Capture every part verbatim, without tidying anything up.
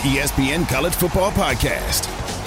E S P N College Football Podcast.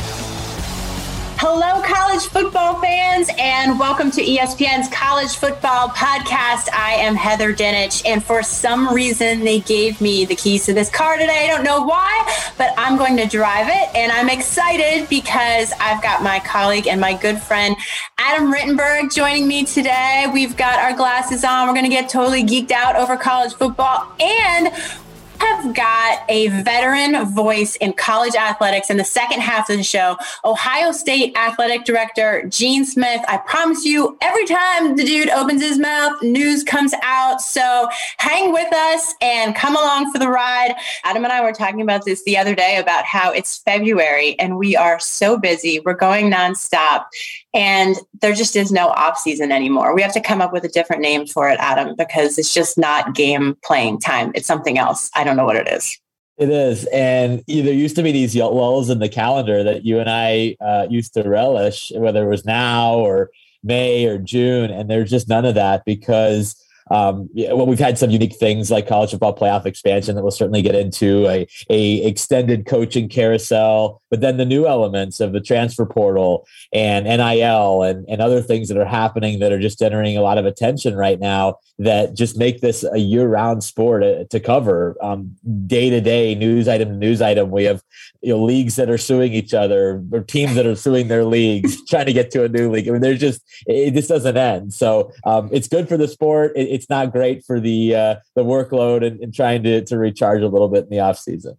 Hello, college football fans, and welcome to E S P N's College Football Podcast. I am Heather Dinich, and for some reason, they gave me the keys to this car today. I don't know why, but I'm going to drive it, and I'm excited because I've got my colleague and my good friend, Adam Rittenberg, joining me today. We've got our glasses on. We're going to get totally geeked out over college football, and have got a veteran voice in college athletics in the second half of the show. Ohio State Athletic Director Gene Smith. I promise you, every time the dude opens his mouth, news comes out. So hang with us and come along for the ride. Adam and I were talking about this the other day about how it's February and we are so busy. We're going nonstop and there just is no off season anymore. We have to come up with a different name for it, Adam, because it's just not game playing time. It's something else. I don't know what it is. It is. And there used to be these lulls in the calendar that you and I uh, used to relish, whether it was now or May or June. And there's just none of that because Um, yeah, well, we've had some unique things like college football playoff expansion that we'll certainly get into, a, a extended coaching carousel, but then the new elements of the transfer portal and N I L and, and other things that are happening that are just generating a lot of attention right now that just make this a year-round sport to, to cover um, day-to-day, news item to news item. We have you know leagues that are suing each other or teams that are suing their leagues, trying to get to a new league. I mean, there's just, it just doesn't end. So um, it's good for the sport. It, It's not great for the uh, the workload and, and trying to, to recharge a little bit in the off season.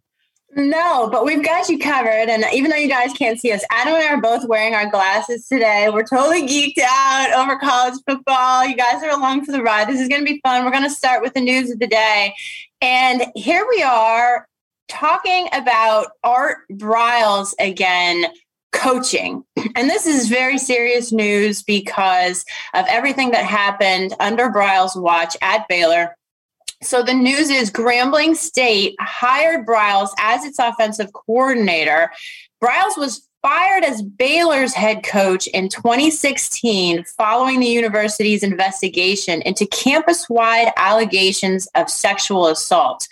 No, but we've got you covered. And even though you guys can't see us, Adam and I are both wearing our glasses today. We're totally geeked out over college football. You guys are along for the ride. This is going to be fun. We're going to start with the news of the day. And here we are talking about Art Briles again, coaching. And this is very serious news because of everything that happened under Briles' watch at Baylor. So the news is Grambling State hired Briles as its offensive coordinator. Briles was fired as Baylor's head coach in twenty sixteen following the university's investigation into campus-wide allegations of sexual assault.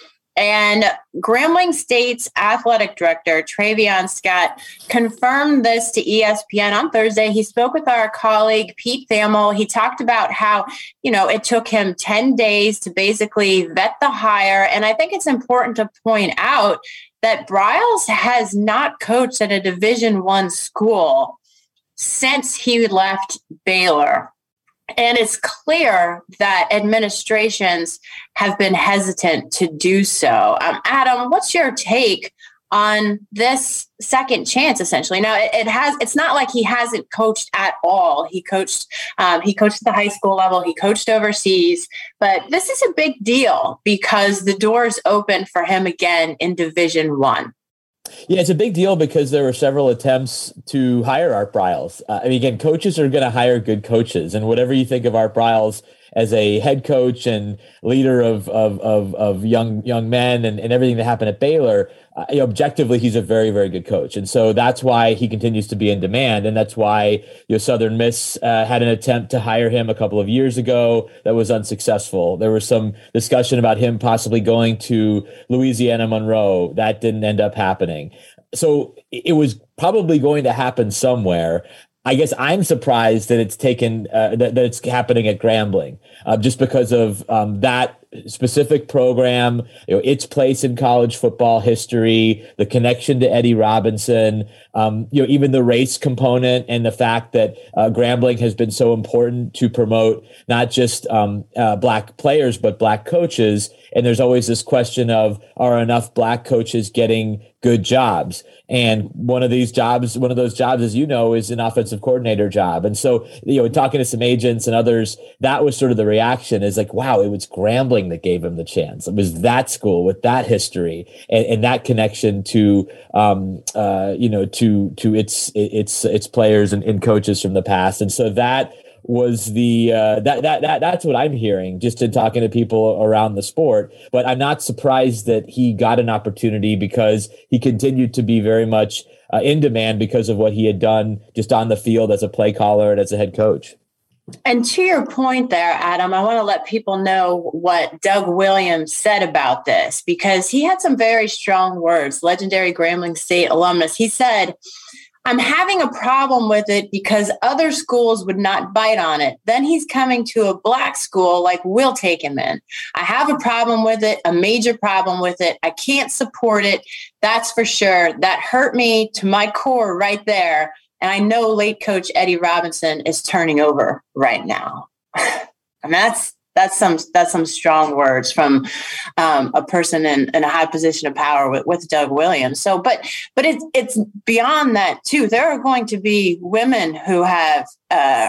And Grambling State's athletic director, Travion Scott, confirmed this to E S P N on Thursday. He spoke with our colleague, Pete Thamel. He talked about how, you know, it took him ten days to basically vet the hire. And I think it's important to point out that Briles has not coached at a Division One school since he left Baylor. And it's clear that administrations have been hesitant to do so. Um, Adam, what's your take on this second chance, essentially? Now, it, it has, it's not like he hasn't coached at all. He coached, um, he coached at the high school level. He coached overseas. But this is a big deal because the doors open for him again in Division One. Yeah, it's a big deal because there were several attempts to hire Art Briles. Uh, I mean, again, coaches are going to hire good coaches, and whatever you think of Art Briles as a head coach and leader of of of, of young young men and, and everything that happened at Baylor, uh, you know, objectively, he's a very, very good coach. And so that's why he continues to be in demand. And that's why you know, Southern Miss uh, had an attempt to hire him a couple of years ago that was unsuccessful. There was some discussion about him possibly going to Louisiana Monroe. That didn't end up happening. So it was probably going to happen somewhere. I guess I'm surprised that it's taken uh, that, that it's happening at Grambling, uh, just because of um, that specific program, you know, its place in college football history, the connection to Eddie Robinson, um, you know, even the race component and the fact that uh, Grambling has been so important to promote not just um, uh, black players, but black coaches. And there's always this question of, are enough black coaches getting good jobs? And one of these jobs, one of those jobs, as you know, is an offensive coordinator job. And so, you know, talking to some agents and others, that was sort of the reaction is like, wow, it was Grambling that gave him the chance. It was that school with that history and, and that connection to, um, uh, you know, to to its its its players and, and coaches from the past. And so that was the uh, that that that that's what I'm hearing just in talking to people around the sport. But I'm not surprised that he got an opportunity because he continued to be very much uh, in demand because of what he had done just on the field as a play caller and as a head coach. And to your point there, Adam, I want to let people know what Doug Williams said about this, because he had some very strong words, legendary Grambling State alumnus. He said, "I'm having a problem with it because other schools would not bite on it. Then he's coming to a black school, like we'll take him in. I have a problem with it, a major problem with it. I can't support it. That's for sure. That hurt me to my core right there. And I know late coach Eddie Robinson is turning over right now." And that's that's some that's some strong words from um, a person in, in a high position of power with, with Doug Williams. So, but but it's it's beyond that too. There are going to be women who have uh,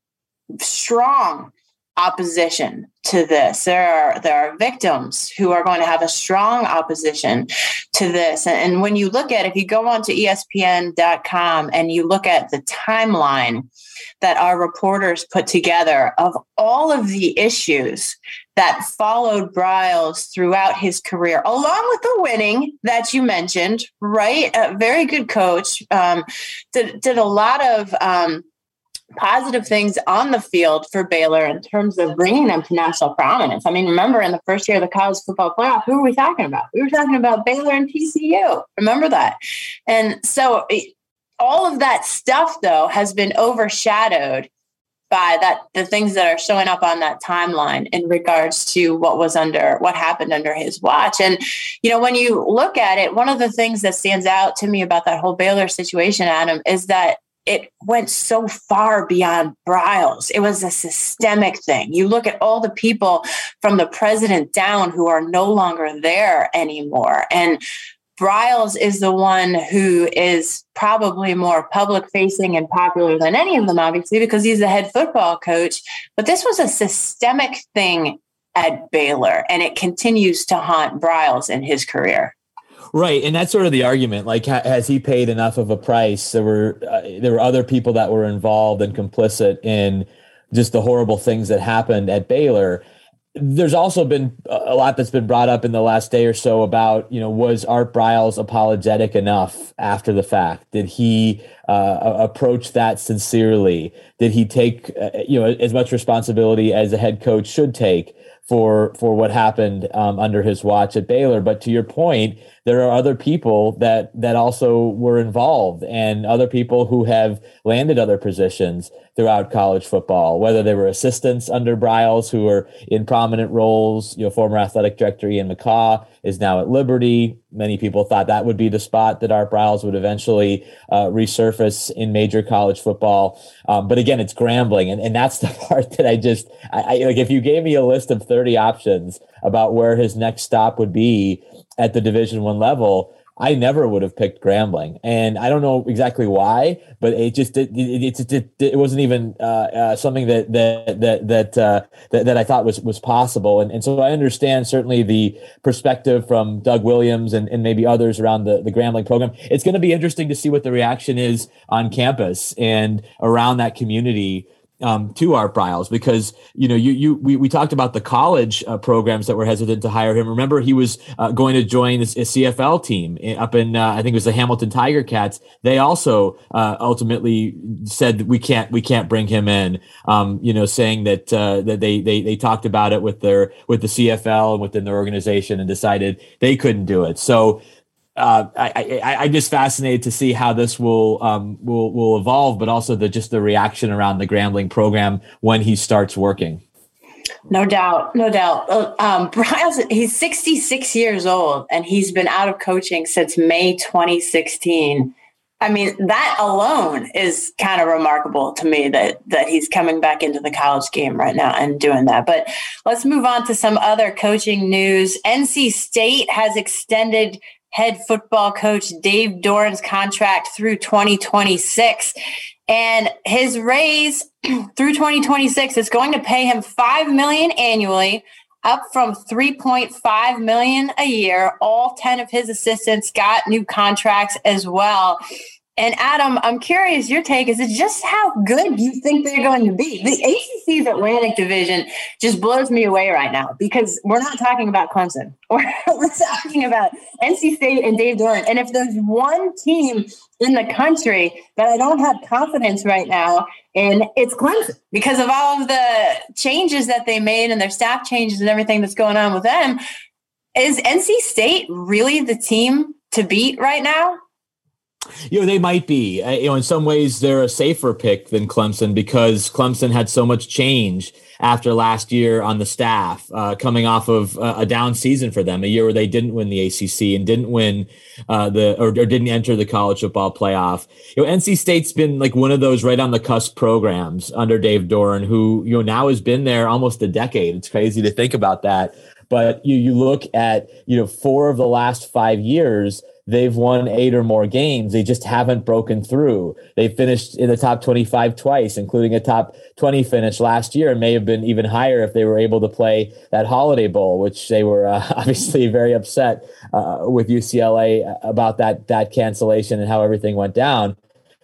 strong opposition to this. There are there are victims who are going to have a strong opposition to this. And, and when you look at, if you go on to E S P N dot com and you look at the timeline that our reporters put together of all of the issues that followed Briles throughout his career, along with the winning that you mentioned, right? A very good coach, um, did, did a lot of um, positive things on the field for Baylor in terms of bringing them to national prominence. I mean, remember in the first year of the college football playoff, who were we talking about? We were talking about Baylor and T C U. Remember that? And so it, all of that stuff, though, has been overshadowed by that the things that are showing up on that timeline in regards to what was under what happened under his watch. And, you know, when you look at it, one of the things that stands out to me about that whole Baylor situation, Adam, is that it went so far beyond Briles. It was a systemic thing. You look at all the people from the president down who are no longer there anymore. And Briles is the one who is probably more public facing and popular than any of them, obviously, because he's the head football coach. But this was a systemic thing at Baylor, and it continues to haunt Briles in his career. Right, and that's sort of the argument. Like, ha- has he paid enough of a price? There were uh, there were other people that were involved and complicit in just the horrible things that happened at Baylor. There's also been a lot that's been brought up in the last day or so about, you know, was Art Briles apologetic enough after the fact? Did he uh, approach that sincerely? Did he take, uh, you know, as much responsibility as a head coach should take for for what happened um, under his watch at Baylor? But to your point, there are other people that that also were involved, and other people who have landed other positions throughout college football, whether they were assistants under Briles who are in prominent roles. You know, former athletic director Ian McCaw is now at Liberty. Many people thought that would be the spot that Art Briles would eventually uh, resurface in major college football. Um, but again, it's Grambling, and, and that's the part that I just I, I like. If you gave me a list of thirty options about where his next stop would be at the Division One level, I never would have picked Grambling, and I don't know exactly why, but it just it it, it, it, it wasn't even uh, uh, something that that that that, uh, that that I thought was was possible, and and so I understand certainly the perspective from Doug Williams and, and maybe others around the the Grambling program. It's going to be interesting to see what the reaction is on campus and around that community Um, to Art Briles, because, you know, you, you, we, we talked about the college uh, programs that were hesitant to hire him. Remember, he was uh, going to join a, a C F L team up in, uh, I think it was the Hamilton Tiger Cats. They also uh, ultimately said we can't, we can't bring him in. Um, you know, saying that uh, that they they they talked about it with their with the C F L and within their organization and decided they couldn't do it. So. Uh, I, I, I'm just fascinated to see how this will um, will will evolve, but also the just the reaction around the Grambling program when he starts working. No doubt, no doubt. Um, Briles, he's sixty-six years old, and he's been out of coaching since May twenty sixteen. I mean, that alone is kind of remarkable to me that that he's coming back into the college game right now and doing that. But let's move on to some other coaching news. N C State has extended head football coach Dave Doeren's contract through twenty twenty-six. And his raise through twenty twenty-six is going to pay him five million dollars annually, up from three point five million dollars a year. All ten of his assistants got new contracts as well. And Adam, I'm curious, your take, is it just how good you think they're going to be? The A C C's Atlantic Division just blows me away right now, because we're not talking about Clemson. We're, we're talking about N C State and Dave Doeren. And if there's one team in the country that I don't have confidence right now And it's Clemson because of all of the changes that they made and their staff changes and everything that's going on with them. Is N C State really the team to beat right now? You know, they might be. Uh, you know, in some ways, they're a safer pick than Clemson because Clemson had so much change after last year on the staff, uh, coming off of uh, a down season for them, a year where they didn't win the A C C and didn't win uh, the or, or didn't enter the college football playoff. You know, N C State's been like one of those right on the cusp programs under Dave Doeren, who you know now has been there almost a decade. It's crazy to think about that, but you you look at you know four of the last five years. They've won eight or more games. They just haven't broken through. They finished in the top twenty-five twice, including a top twenty finish last year, and may have been even higher if they were able to play that Holiday Bowl, which they were uh, obviously very upset uh, with U C L A about that that cancellation and how everything went down.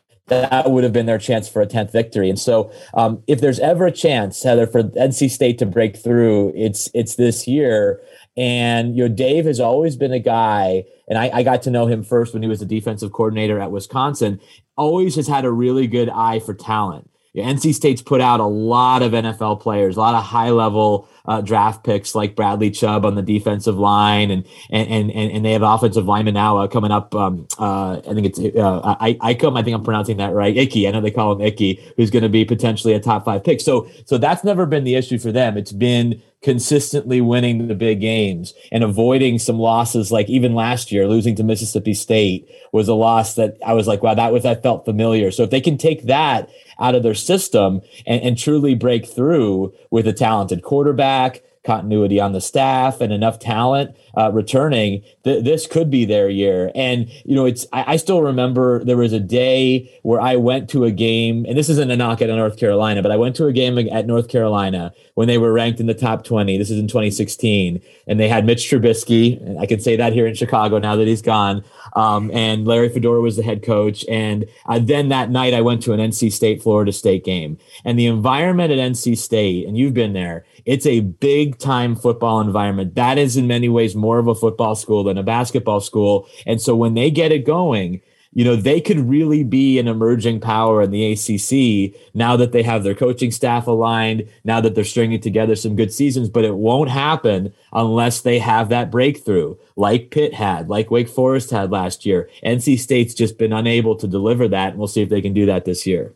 That would have been their chance for a tenth victory. And so um, if there's ever a chance, Heather, for N C State to break through, it's it's this year. And, you know, Dave has always been a guy, and I, I got to know him first when he was the defensive coordinator at Wisconsin, always has had a really good eye for talent. You know, N C State's put out a lot of N F L players, a lot of high-level uh, draft picks like Bradley Chubb on the defensive line, and and and and they have offensive lineman now uh, coming up. Um, uh, I think it's uh, I Icum. I think I'm pronouncing that right. Icky. I know they call him Icky, who's going to be potentially a top five pick. So so that's never been the issue for them. It's been consistently winning the big games and avoiding some losses, like even last year, losing to Mississippi State was a loss that I was like, wow, that was that felt familiar. So if they can take that out of their system and, and truly break through with a talented quarterback, continuity on the staff, and enough talent uh, returning, th- this could be their year. And, you know, it's I, I still remember there was a day where I went to a game, and this isn't a knock at North Carolina, but I went to a game at North Carolina when they were ranked in the top twenty. This is in twenty sixteen. And they had Mitch Trubisky, and I can say that here in Chicago now that he's gone. Um, and Larry Fedora was the head coach. And uh, then that night I went to an N C State, Florida State game. And the environment at N C State, and you've been there, it's a big time football environment. That is in many ways more of a football school than a basketball school. And so when they get it going, you know, they could really be an emerging power in the A C C now that they have their coaching staff aligned, now that they're stringing together some good seasons, but it won't happen unless they have that breakthrough like Pitt had, like Wake Forest had last year. N C State's just been unable to deliver that, and we'll see if they can do that this year.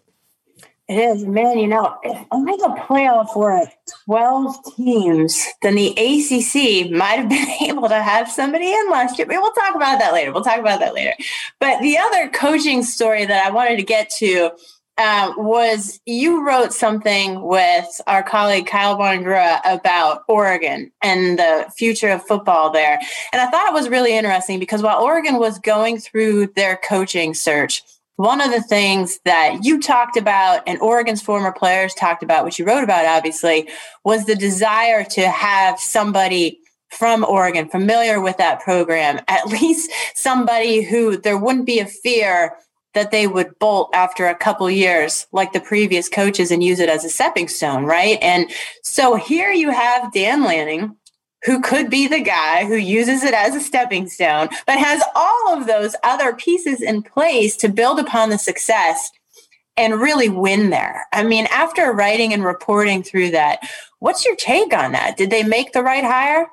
It is, man, you know, if only the playoff were at twelve teams, then the A C C might have been able to have somebody in last year. But we'll talk about that later. We'll talk about that later. But the other coaching story that I wanted to get to um, was you wrote something with our colleague Kyle Bonagura about Oregon and the future of football there. And I thought it was really interesting because while Oregon was going through their coaching search, one of the things that you talked about and Oregon's former players talked about, which you wrote about, obviously, was the desire to have somebody from Oregon familiar with that program, at least somebody who there wouldn't be a fear that they would bolt after a couple years like the previous coaches and use it as a stepping stone, right? And so here you have Dan Lanning, who could be the guy who uses it as a stepping stone, but has all of those other pieces in place to build upon the success and really win there. I mean, after writing and reporting through that, what's your take on that? Did they make the right hire?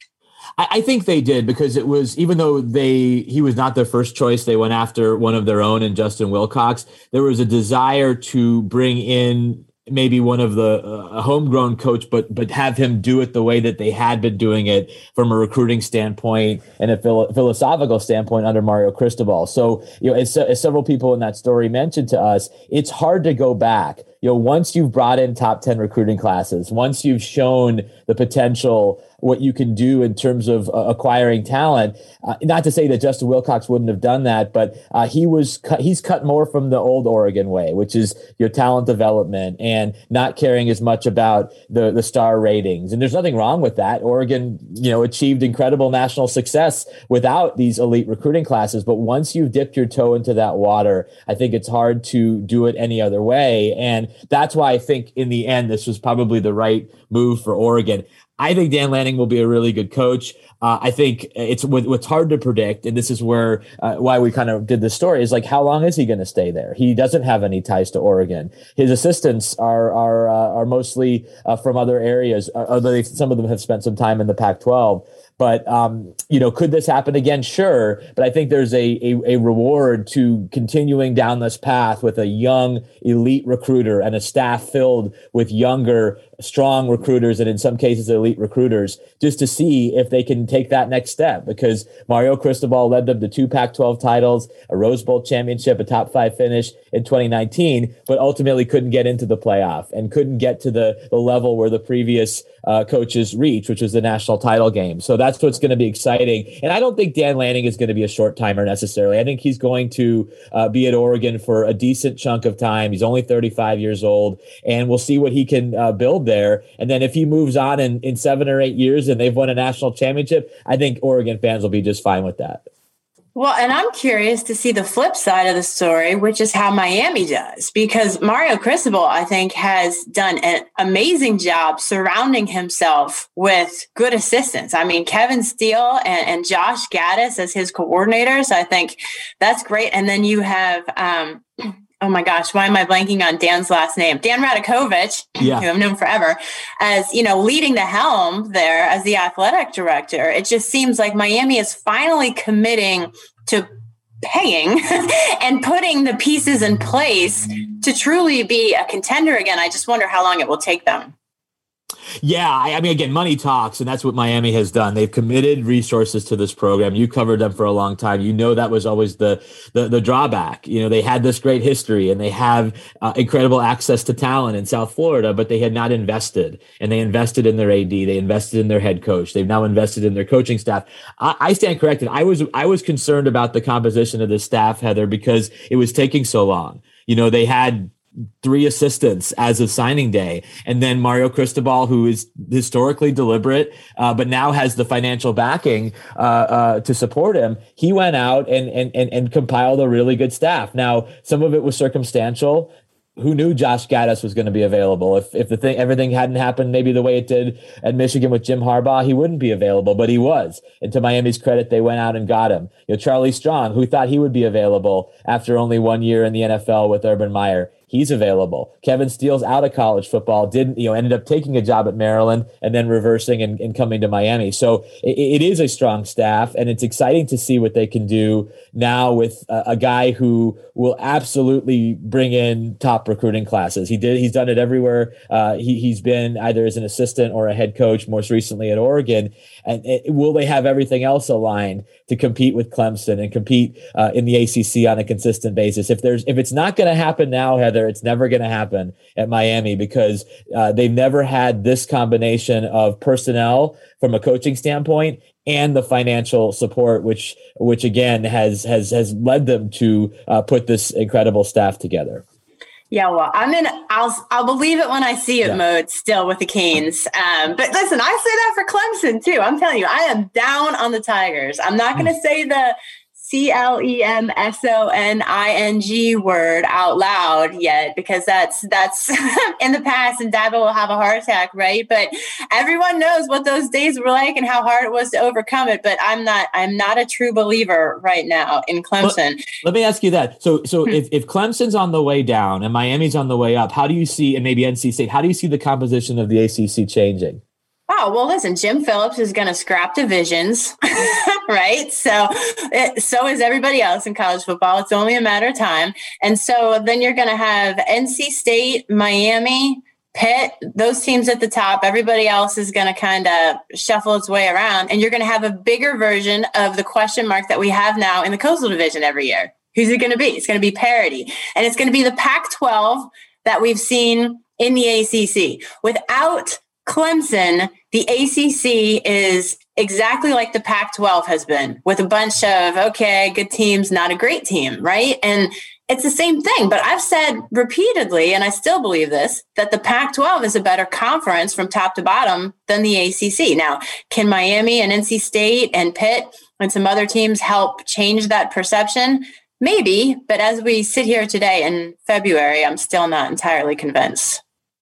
I think they did, because it was, even though they he was not their first choice, they went after one of their own in Justin Wilcox. There was a desire to bring in maybe one of the uh, homegrown coach, but but have him do it the way that they had been doing it from a recruiting standpoint and a philo- philosophical standpoint under Mario Cristobal. So, you know, as, as several people in that story mentioned to us, it's hard to go back. You know, once you've brought in top ten recruiting classes, once you've shown the potential, what you can do in terms of uh, acquiring talent, uh, not to say that Justin Wilcox wouldn't have done that, but uh, he was cut, he's cut more from the old Oregon way, which is your talent development and not caring as much about the, the star ratings. And there's nothing wrong with that. Oregon, you know, achieved incredible national success without these elite recruiting classes. But once you've dipped your toe into that water, I think it's hard to do it any other way. And that's why I think in the end, this was probably the right move for Oregon. I think Dan Lanning will be a really good coach. Uh, I think it's what's hard to predict, and this is where uh, why we kind of did this story is like, how long is he going to stay there? He doesn't have any ties to Oregon. His assistants are are uh, are mostly uh, from other areas, although they, some of them have spent some time in the Pac twelve. But, um, you know, could this happen again? Sure. But I think there's a, a, a reward to continuing down this path with a young elite recruiter and a staff filled with younger, strong recruiters, and in some cases, elite recruiters, just to see if they can take that next step. Because Mario Cristobal led them to two Pac twelve titles, a Rose Bowl championship, a top five finish in twenty nineteen, but ultimately couldn't get into the playoff and couldn't get to the, the level where the previous uh, coaches reached, which was the national title game. So that's what's going to be exciting. And I don't think Dan Lanning is going to be a short timer necessarily. I think he's going to uh, be at Oregon for a decent chunk of time. He's only thirty-five years old, and we'll see what he can uh, build there. And then if he moves on in, in seven or eight years and they've won a national championship, I think Oregon fans will be just fine with that. Well, and I'm curious to see the flip side of the story, which is how Miami does, because Mario Cristobal, I think, has done an amazing job surrounding himself with good assistants. I mean, Kevin Steele and, and Josh Gaddis as his coordinators, I think that's great. And then you have, um, oh my gosh, why am I blanking on Dan's last name? Dan Radakovich, yeah. who I've known forever, as, you know, leading the helm there as the athletic director. It just seems like Miami is finally committing to paying and putting the pieces in place to truly be a contender again. I just wonder how long it will take them. Yeah, I, I mean, again, money talks, and that's what Miami has done. They've committed resources to this program. You covered them for a long time. You know that was always the the, the drawback. You know, they had this great history, and they have uh, incredible access to talent in South Florida, but they had not invested. And they invested in their A D. They invested in their head coach. They've now invested in their coaching staff. I, I stand corrected. I was I was concerned about the composition of the staff, Heather, because it was taking so long. You know, they had three assistants as of signing day. And then Mario Cristobal, who is historically deliberate, uh, but now has the financial backing uh, uh, to support him. He went out and, and, and, and compiled a really good staff. Now, some of it was circumstantial. Who knew Josh Gaddis was going to be available? If if the thing everything hadn't happened maybe the way it did at Michigan with Jim Harbaugh, he wouldn't be available, but he was. And to Miami's credit, they went out and got him. You know, Charlie Strong, who thought he would be available after only one year in the N F L with Urban Meyer. He's available. Kevin Steele's out of college football, didn't, you know, ended up taking a job at Maryland and then reversing and, and coming to Miami. So it, it is a strong staff, and it's exciting to see what they can do now with a, a guy who will absolutely bring in top recruiting classes. He did. He's done it everywhere. Uh, he, he's been either as an assistant or a head coach, most recently at Oregon. And it, will they have everything else aligned to compete with Clemson and compete uh, in the A C C on a consistent basis? If there's, if it's not going to happen now, Heather, it's never going to happen at Miami, because uh, they've never had this combination of personnel from a coaching standpoint and the financial support, which, which again has has has led them to uh, put this incredible staff together. Yeah, well, I'm in. I'll I'll believe it when I see it. Yeah. Mode still with the Canes. Um, but listen, I say that for Clemson too. I'm telling you, I am down on the Tigers. I'm not going to say the C L E M S O N I N G word out loud yet, because that's that's in the past, and Dabo will have a heart attack, right? But everyone knows what those days were like and how hard it was to overcome it. But I'm not I'm not a true believer right now in Clemson. Well, let me ask you that. So so if, if Clemson's on the way down and Miami's on the way up, how do you see, and maybe N C State, how do you see the composition of the A C C changing? Oh, well, listen, Jim Phillips is going to scrap divisions, right? So, it, so is everybody else in college football. It's only a matter of time. And so then you're going to have N C State, Miami, Pitt, those teams at the top. Everybody else is going to kind of shuffle its way around. And you're going to have a bigger version of the question mark that we have now in the Coastal Division every year. Who's it going to be? It's going to be parity. And it's going to be the Pac twelve that we've seen in the A C C. Without Clemson, the A C C is exactly like the Pac twelve has been, with a bunch of, okay, good teams, not a great team, right? And it's the same thing. But I've said repeatedly, and I still believe this, that the Pac twelve is a better conference from top to bottom than the A C C. Now, can Miami and N C State and Pitt and some other teams help change that perception? Maybe. But as we sit here today in February, I'm still not entirely convinced.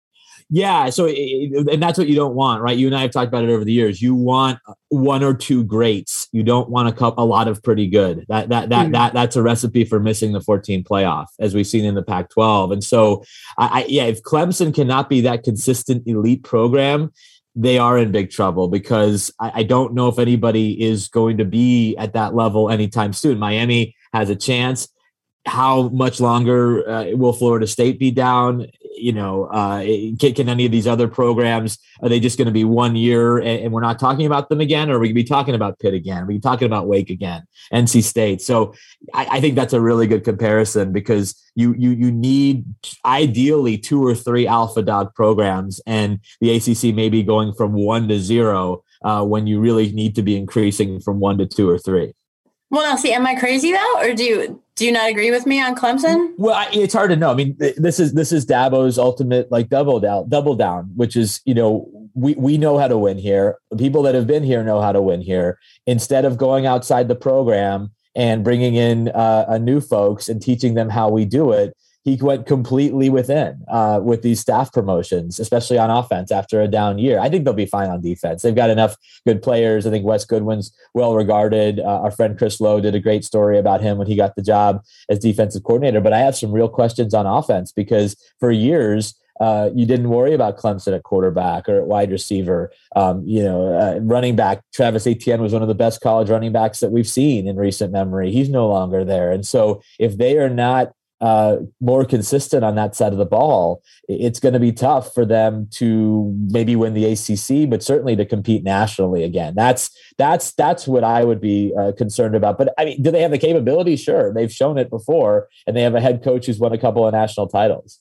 Yeah. So, and that's what you don't want, right? You and I have talked about it over the years. You want one or two greats. You don't want a couple, a lot of pretty good. That, that, that, mm. that, that's a recipe for missing the fourteen playoff, as we've seen in the Pac twelve. And so, I, I yeah, if Clemson cannot be that consistent elite program, they are in big trouble, because I, I don't know if anybody is going to be at that level anytime soon. Miami has a chance. How much longer uh, will Florida State be down? You know, uh, can, can any of these other programs, are they just going to be one year and, and we're not talking about them again? Or are we going to be talking about Pitt again? Are we talking about Wake again? N C State. So I, I think that's a really good comparison, because you, you, you need ideally two or three alpha dog programs, and the A C C may be going from one to zero uh, when you really need to be increasing from one to two or three. Well, now, see, am I crazy though, or do you do you not agree with me on Clemson? Well, I, it's hard to know. I mean, this is this is Dabo's ultimate like double down, double down, which is, you know, we we know how to win here. The people that have been here know how to win here. Instead of going outside the program and bringing in uh, a new folks and teaching them how we do it, he went completely within uh, with these staff promotions, especially on offense after a down year. I think they'll be fine on defense. They've got enough good players. I think Wes Goodwin's well regarded. Uh, our friend Chris Lowe did a great story about him when he got the job as defensive coordinator. But I have some real questions on offense, because for years, Uh, you didn't worry about Clemson at quarterback or at wide receiver. Um, you know, uh, running back, Travis Etienne was one of the best college running backs that we've seen in recent memory. He's no longer there. And so if they are not uh, more consistent on that side of the ball, it's going to be tough for them to maybe win the A C C, but certainly to compete nationally again. That's that's that's what I would be uh, concerned about. But I mean, do they have the capability? Sure. They've shown it before, and they have a head coach who's won a couple of national titles.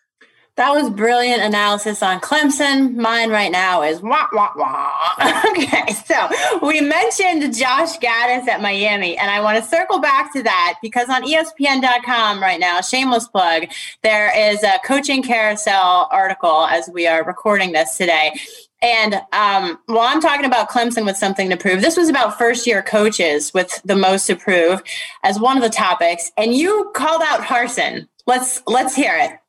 That was brilliant analysis on Clemson. Mine right now is wah, wah, wah. Okay, so we mentioned Josh Gattis at Miami, and I want to circle back to that because on E S P N dot com right now, shameless plug, there is a coaching carousel article as we are recording this today. And um, while I'm talking about Clemson with something to prove, this was about first-year coaches with the most to prove as one of the topics, and you called out Harsin. Let's let's hear it.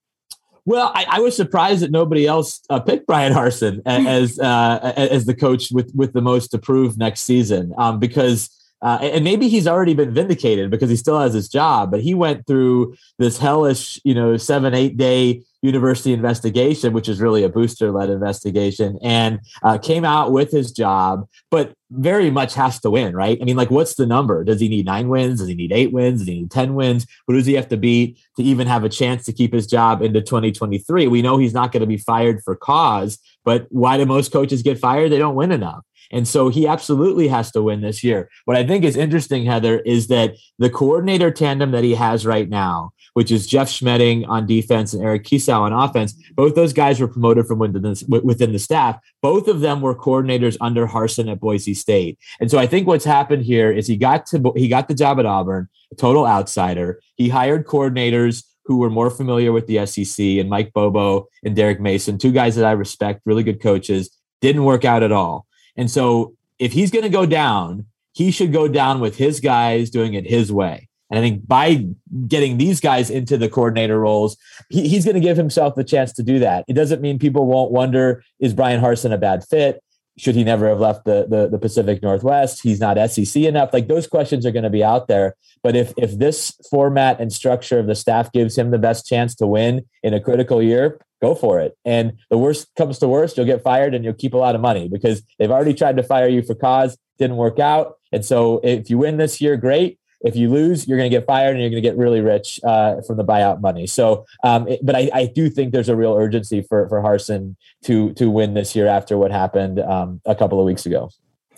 Well, I, I was surprised that nobody else uh, picked Brian Harsin as uh, as the coach with, with the most to prove next season, um, because uh, and maybe he's already been vindicated because he still has his job, but he went through this hellish, you know, seven, eight day university investigation, which is really a booster-led investigation, and uh, came out with his job, but very much has to win, right? I mean, like, what's the number? Does he need nine wins? Does he need eight wins? Does he need ten wins? Who does he have to beat to even have a chance to keep his job into twenty twenty-three? We know he's not going to be fired for cause, but why do most coaches get fired? They don't win enough. And so he absolutely has to win this year. What I think is interesting, Heather, is that the coordinator tandem that he has right now, which is Jeff Schmedding on defense and Eric Kiesau on offense, both those guys were promoted from within the, within the staff. Both of them were coordinators under Harsin at Boise State. And so I think what's happened here is he got to he got the job at Auburn, a total outsider. He hired coordinators who were more familiar with the S E C, and Mike Bobo and Derek Mason, two guys that I respect, really good coaches. Didn't work out at all. And so if he's going to go down, he should go down with his guys doing it his way. And I think by getting these guys into the coordinator roles, he, he's going to give himself the chance to do that. It doesn't mean people won't wonder, is Brian Harsin a bad fit? Should he never have left the, the, the Pacific Northwest? He's not S E C enough. Like, those questions are going to be out there. But if if this format and structure of the staff gives him the best chance to win in a critical year, go for it. And the worst comes to worst, you'll get fired and you'll keep a lot of money because they've already tried to fire you for cause, didn't work out. And so if you win this year, great. If you lose, you're going to get fired and you're going to get really rich uh, from the buyout money. So, um, it, but I, I do think there's a real urgency for for Harsin to to win this year after what happened um, a couple of weeks ago.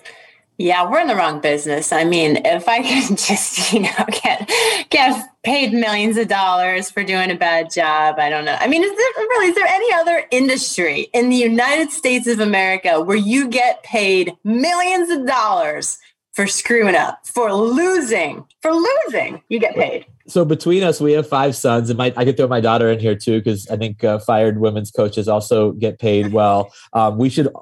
Yeah, we're in the wrong business. I mean, if I can just, you know, get get paid millions of dollars for doing a bad job, I don't know. I mean, is there really, is there any other industry in the United States of America where you get paid millions of dollars for screwing up, for losing, for losing, you get paid? So between us, we have five sons, and my, I could throw my daughter in here too, because I think uh, fired women's coaches also get paid well. Um, we should, uh,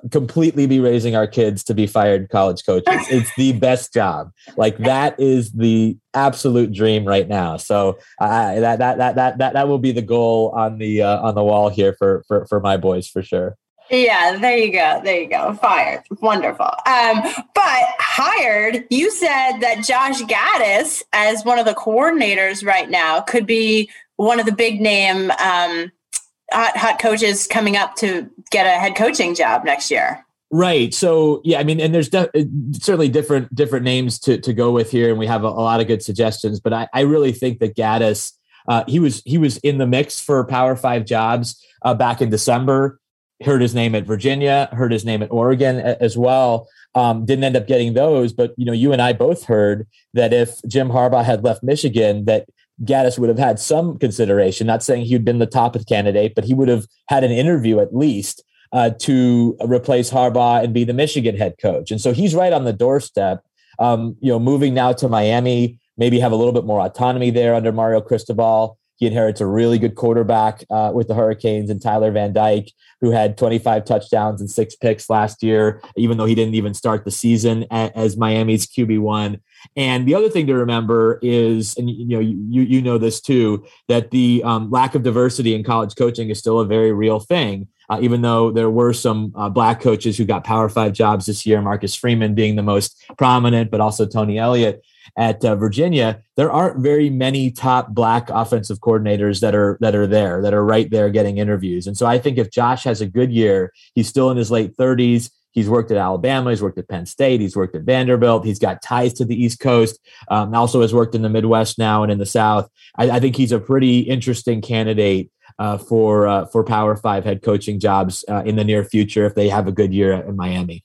completely be raising our kids to be fired college coaches. It's the best job. Like that is the absolute dream right now. So uh, that, that, that, that, that, that will be the goal on the, uh, on the wall here for, for, for my boys for sure. Yeah, there you go. There you go. Fired. Wonderful. Um, but hired, you said that Josh Gattis, as one of the coordinators right now, could be one of the big name um, hot, hot coaches coming up to get a head coaching job next year. Right. So, yeah, I mean, and there's de- certainly different different names to, to go with here, and we have a, a lot of good suggestions. But I, I really think that Gattis, uh, he was he was in the mix for Power Five jobs uh, back in December. Heard his name at Virginia, heard his name at Oregon as well. Um, didn't end up getting those, but you know, you and I both heard that if Jim Harbaugh had left Michigan, that Gattis would have had some consideration. Not saying he'd been the top candidate, but he would have had an interview at least uh, to replace Harbaugh and be the Michigan head coach. And so he's right on the doorstep. Um, you know, moving now to Miami, maybe have a little bit more autonomy there under Mario Cristobal. He inherits a really good quarterback uh, with the Hurricanes and Tyler Van Dyke, who had twenty-five touchdowns and six picks last year, even though he didn't even start the season as, as Miami's Q B one. And the other thing to remember is, and you know, you you know this too, that the um, lack of diversity in college coaching is still a very real thing. Uh, even though there were some uh, black coaches who got Power Five jobs this year, Marcus Freeman being the most prominent, but also Tony Elliott at uh, Virginia, there aren't very many top black offensive coordinators that are that are there, that are right there getting interviews. And so I think if Josh has a good year, he's still in his late thirties. He's worked at Alabama. He's worked at Penn State. He's worked at Vanderbilt. He's got ties to the East Coast. Um, also has worked in the Midwest now and in the South. I, I think he's a pretty interesting candidate uh, for uh, for Power Five head coaching jobs uh, in the near future if they have a good year in Miami.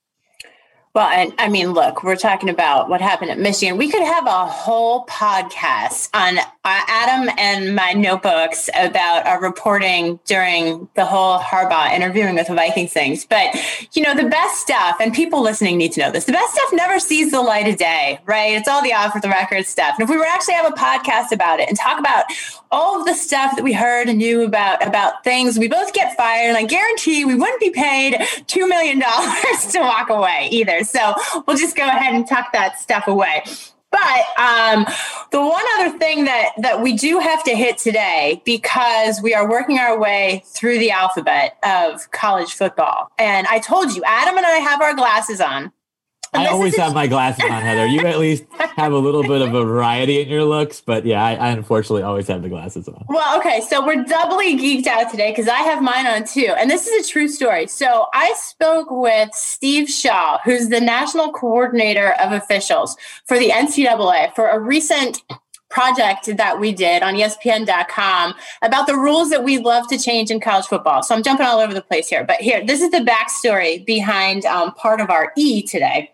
Well, and I mean, look, we're talking about what happened at Michigan. We could have a whole podcast on uh, Adam and my notebooks about our reporting during the whole Harbaugh interviewing with the Vikings things. But, you know, the best stuff, and people listening need to know this, the best stuff never sees the light of day, right? It's all the off the record stuff. And if we were actually have a podcast about it and talk about all of the stuff that we heard and knew about, about things, we both get fired. And I guarantee we wouldn't be paid two million dollars to walk away either. So we'll just go ahead and tuck that stuff away. But um, the one other thing that, that we do have to hit today, because we are working our way through the alphabet of college football. And I told you, Adam and I have our glasses on. I always have my glasses on, Heather. You at least have a little bit of a variety in your looks, but yeah, I, I unfortunately always have the glasses on. Well, okay, so we're doubly geeked out today because I have mine on too. And this is a true story. So I spoke with Steve Shaw, who's the national coordinator of officials for the N C double A, for a recent project that we did on E S P N dot com about the rules that we'd love to change in college football. So I'm jumping all over the place here, but here, this is the backstory behind um, part of our E today.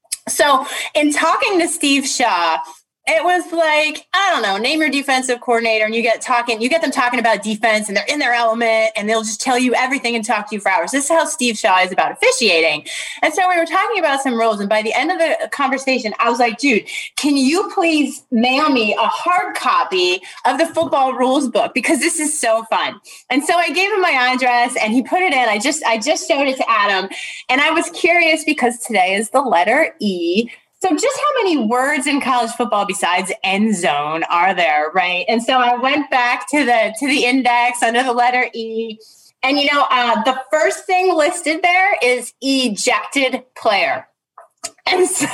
So in talking to Steve Shaw, it was like, I don't know, name your defensive coordinator and you get talking, you get them talking about defense and they're in their element and they'll just tell you everything and talk to you for hours. This is how Steve Shaw is about officiating. And so we were talking about some rules. And by the end of the conversation, I was like, dude, can you please mail me a hard copy of the football rules book? Because this is so fun. And so I gave him my address and he put it in. I just, I just showed it to Adam. And I was curious because today is the letter E. So just how many words in college football besides end zone are there, right? And so I went back to the to the index under the letter E. And, you know, uh, the first thing listed there is ejected player. And so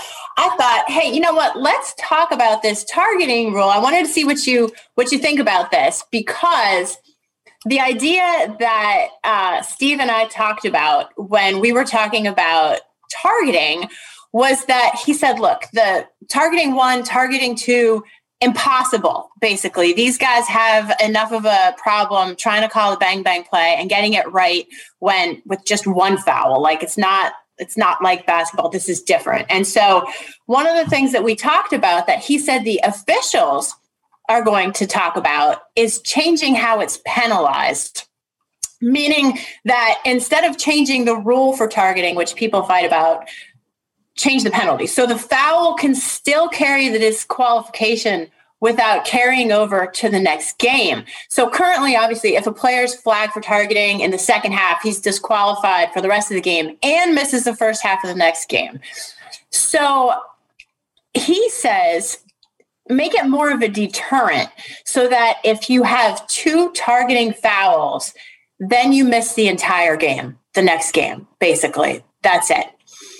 I thought, hey, you know what? Let's talk about this targeting rule. I wanted to see what you what you think about this, because the idea that uh, Steve and I talked about when we were talking about targeting was that he said, look, the targeting one, targeting two, impossible, basically. These guys have enough of a problem trying to call a bang, bang play and getting it right when with just one foul. Like it's not, it's not like basketball. This is different. And so one of the things that we talked about that he said the officials are going to talk about is changing how it's penalized. Meaning that instead of changing the rule for targeting, which people fight about, change the penalty. So the foul can still carry the disqualification without carrying over to the next game. So currently, obviously, if a player's flagged for targeting in the second half, he's disqualified for the rest of the game and misses the first half of the next game. So he says, make it more of a deterrent so that if you have two targeting fouls, then you miss the entire game, the next game, basically. That's it.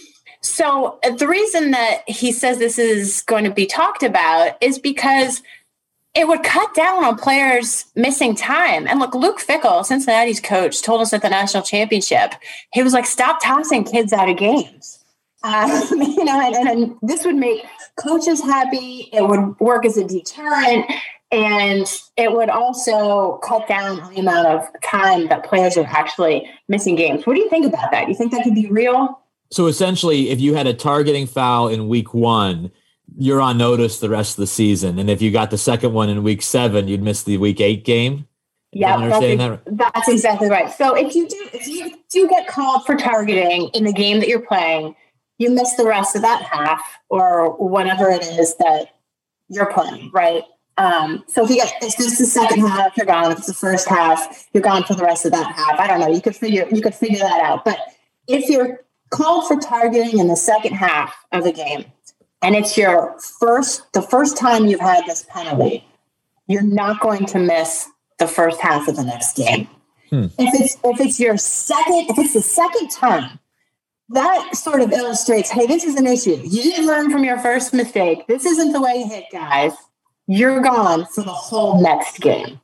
So the reason that he says this is going to be talked about is because it would cut down on players missing time. And look, Luke Fickell, Cincinnati's coach, told us at the national championship, he was like, stop tossing kids out of games. Um, you know, and, and, and this would make coaches happy. It would work as a deterrent. And it would also cut down on the amount of time that players are actually missing games. What do you think about that? Do you think that could be real? So essentially, if you had a targeting foul in week one, you're on notice the rest of the season. And if you got the second one in week seven, you'd miss the week eight game. Yeah, that's, that? that's exactly right. So if you do if you do get called for targeting in the game that you're playing, you miss the rest of that half or whatever it is that you're playing, right? Um, so if you get if this is the second half, you're gone. If it's the first half, you're gone for the rest of that half. I don't know. You could figure you could figure that out. But if you're called for targeting in the second half of the game, and it's your first, the first time you've had this penalty, you're not going to miss the first half of the next game. Hmm. If it's if it's your second, if it's the second time, that sort of illustrates, hey, this is an issue. You didn't learn from your first mistake. This isn't the way you hit guys. You're gone for the whole next game.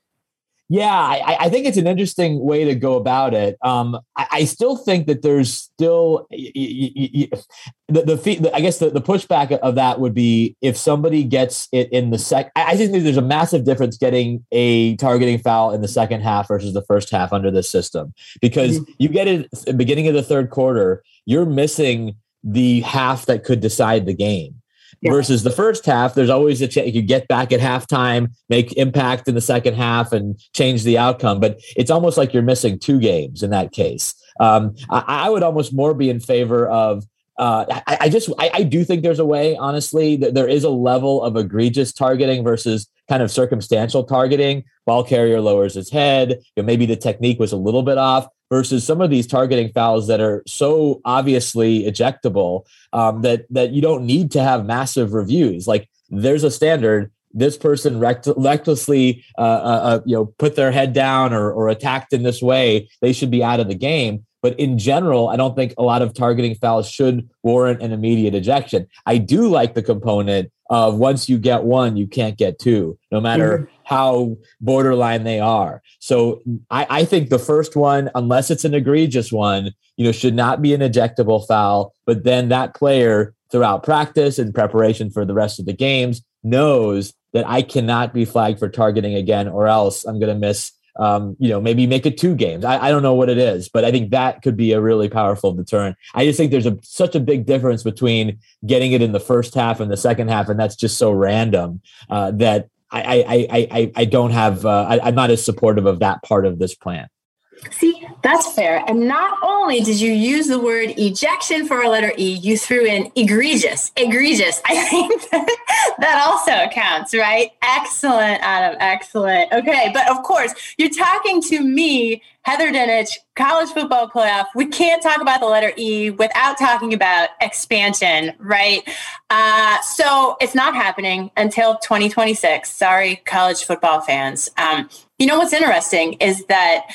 Yeah, I, I think it's an interesting way to go about it. Um, I, I still think that there's still y- y- y- the, the, the I guess the, the pushback of that would be if somebody gets it in the sec. I, I think there's a massive difference getting a targeting foul in the second half versus the first half under this system, because mm-hmm. you get it at the beginning of the third quarter, you're missing the half that could decide the game. Yeah. Versus the first half, there's always a chance you could get back at halftime, make impact in the second half, and change the outcome. But it's almost like you're missing two games in that case. Um, I, I would almost more be in favor of. Uh, I, I just I, I do think there's a way, honestly, that there is a level of egregious targeting versus kind of circumstantial targeting. Ball carrier lowers his head. You know, maybe the technique was a little bit off. Versus some of these targeting fouls that are so obviously ejectable um, that that you don't need to have massive reviews. Like there's a standard. This person rect- recklessly, uh, uh, you know, put their head down or, or attacked in this way. They should be out of the game. But in general, I don't think a lot of targeting fouls should warrant an immediate ejection. I do like the component of once you get one, you can't get two, no matter mm-hmm. how borderline they are. So I, I think the first one, unless it's an egregious one, you know, should not be an ejectable foul. But then that player throughout practice and preparation for the rest of the games knows that I cannot be flagged for targeting again, or else I'm going to miss, um, you know, maybe make it two games. I, I don't know what it is, but I think that could be a really powerful deterrent. I just think there's a such a big difference between getting it in the first half and the second half, and that's just so random uh, that I, I, I, I, I don't have, uh, I, I'm not as supportive of that part of this plan. See, that's fair. And not only did you use the word ejection for a letter E, you threw in egregious, egregious. I think that, that also counts, right? Excellent, Adam. Excellent. Okay. But of course, you're talking to me, Heather Dinich, college football playoff. We can't talk about the letter E without talking about expansion, right? Uh, so it's not happening until twenty twenty-six. Sorry, college football fans. Um, you know, what's interesting is that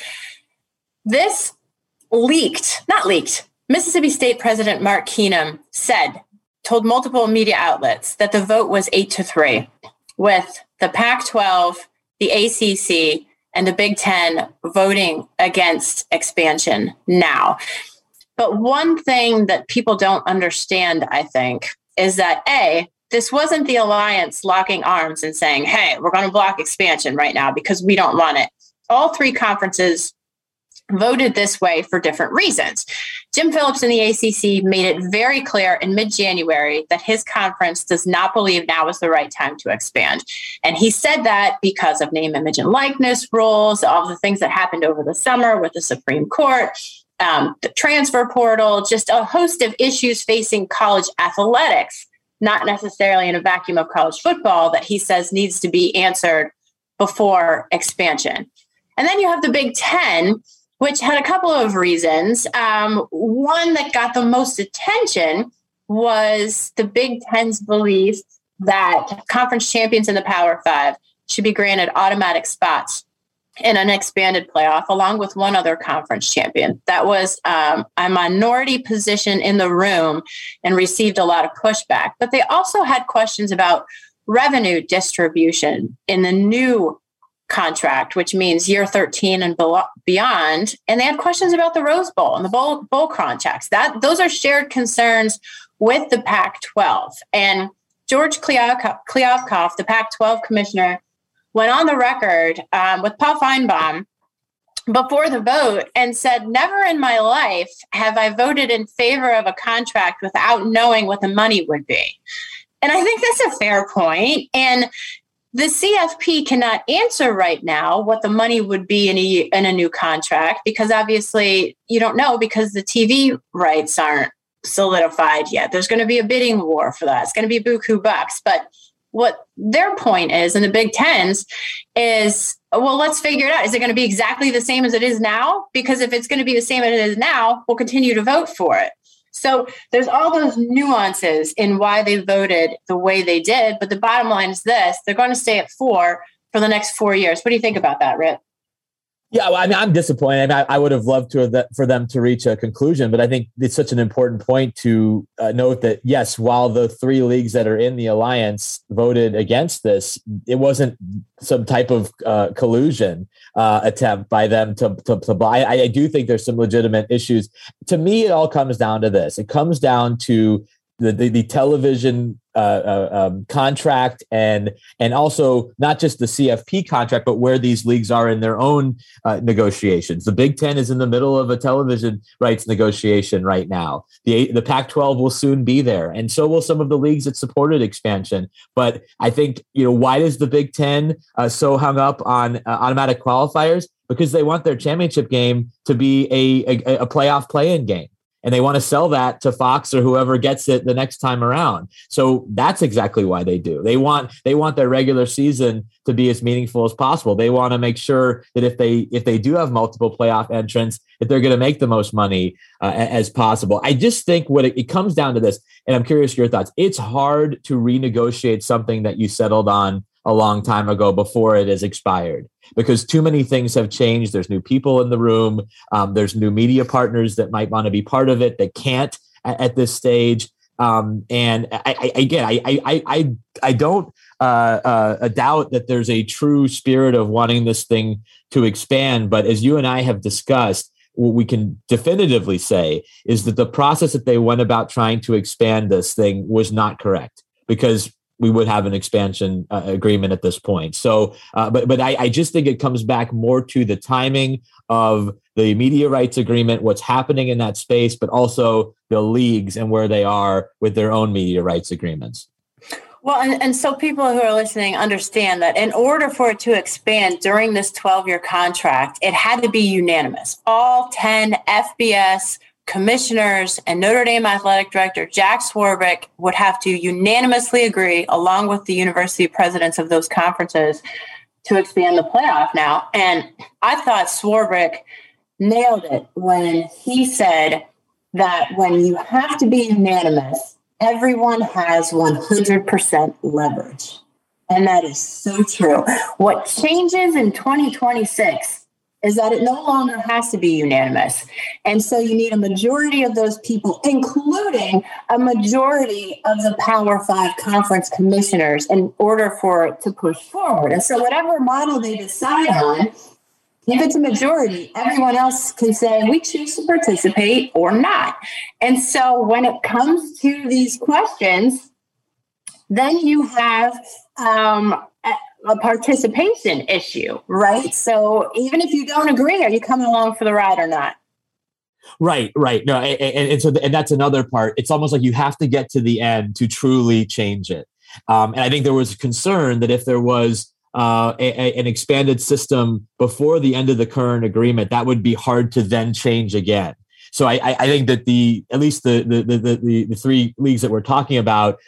this leaked, not leaked, Mississippi State President Mark Keenum said, told multiple media outlets that the vote was eight to three, with the Pac twelve, the A C C, and the Big Ten voting against expansion now. But one thing that people don't understand, I think, is that A, this wasn't the alliance locking arms and saying, hey, we're going to block expansion right now because we don't want it. All three conferences voted this way for different reasons. Jim Phillips in the A C C made it very clear in mid-January that his conference does not believe now is the right time to expand. And he said that because of name, image, and likeness rules, all the things that happened over the summer with the Supreme Court, um, the transfer portal, just a host of issues facing college athletics not necessarily in a vacuum of college football, that he says needs to be answered before expansion. And then you have the Big Ten, which had a couple of reasons. Um, one that got the most attention was the Big Ten's belief that conference champions in the Power Five should be granted automatic spots in an expanded playoff, along with one other conference champion. That was um, a minority position in the room and received a lot of pushback. But they also had questions about revenue distribution in the new contract, which means year thirteen and beyond. And they had questions about the Rose Bowl and the bowl, bowl contracts. That those are shared concerns with the Pac twelve. And George Kliavkoff, the Pac twelve commissioner, went on the record um, with Paul Feinbaum before the vote and said, never in my life have I voted in favor of a contract without knowing what the money would be. And I think that's a fair point. And the C F P cannot answer right now what the money would be in a, in a new contract, because obviously you don't know, because the T V rights aren't solidified yet. There's going to be a bidding war for that. It's going to be buku bucks. But what their point is, in the Big Tens, is, well, let's figure it out. Is it going to be exactly the same as it is now? Because if it's going to be the same as it is now, we'll continue to vote for it. So there's all those nuances in why they voted the way they did. But the bottom line is this: they're going to stay at four for the next four years. What do you think about that, Rip? Yeah, well, I mean, I'm disappointed. I, mean, I, I would have loved to have for them to reach a conclusion, but I think it's such an important point to uh, note that, yes, while the three leagues that are in the alliance voted against this, it wasn't some type of uh, collusion uh, attempt by them to, to, to buy. I, I do think there's some legitimate issues. To me, it all comes down to this. It comes down to the, the, the television uh, uh, um, contract, and and also not just the C F P contract, but where these leagues are in their own uh, negotiations. The Big Ten is in the middle of a television rights negotiation right now. The the Pac twelve will soon be there, and so will some of the leagues that supported expansion. But I think, you know, why is the Big Ten uh, so hung up on uh, automatic qualifiers? Because they want their championship game to be a, a, a playoff play-in game. And they want to sell that to Fox or whoever gets it the next time around. So that's exactly why they do. They want they want their regular season to be as meaningful as possible. They want to make sure that if they if they do have multiple playoff entrants, that they're going to make the most money uh, as possible. I just think what it, it comes down to this, and I'm curious your thoughts. It's hard to renegotiate something that you settled on a long time ago before it has expired, because too many things have changed. There's new people in the room. Um, there's new media partners that might want to be part of it that can't at, at this stage. Um, and I, I, again, I, I, I, I don't uh, uh, doubt that there's a true spirit of wanting this thing to expand. But as you and I have discussed, what we can definitively say is that the process that they went about trying to expand this thing was not correct, because we would have an expansion uh, agreement at this point. So, uh, but but I, I just think it comes back more to the timing of the media rights agreement, what's happening in that space, but also the leagues and where they are with their own media rights agreements. Well, and, and so people who are listening understand that in order for it to expand during this twelve-year contract, it had to be unanimous. All ten F B S commissioners and Notre Dame athletic director Jack Swarbrick would have to unanimously agree, along with the university presidents of those conferences, to expand the playoff now. And I thought Swarbrick nailed it when he said that when you have to be unanimous, everyone has one hundred percent leverage. And that is so true. What changes in twenty twenty-six is that it no longer has to be unanimous. And so you need a majority of those people, including a majority of the Power Five conference commissioners, in order for it to push forward. And so whatever model they decide on, if it's a majority, everyone else can say, we choose to participate or not. And so when it comes to these questions, then you have um, a, a participation issue, right? So even if you don't agree, are you coming along for the ride or not? Right, right. No, and, and, and so and that's another part. It's almost like you have to get to the end to truly change it. Um, and I think there was a concern that if there was uh, a, a, an expanded system before the end of the current agreement, that would be hard to then change again. So I, I think that the at least the the, the the the three leagues that we're talking about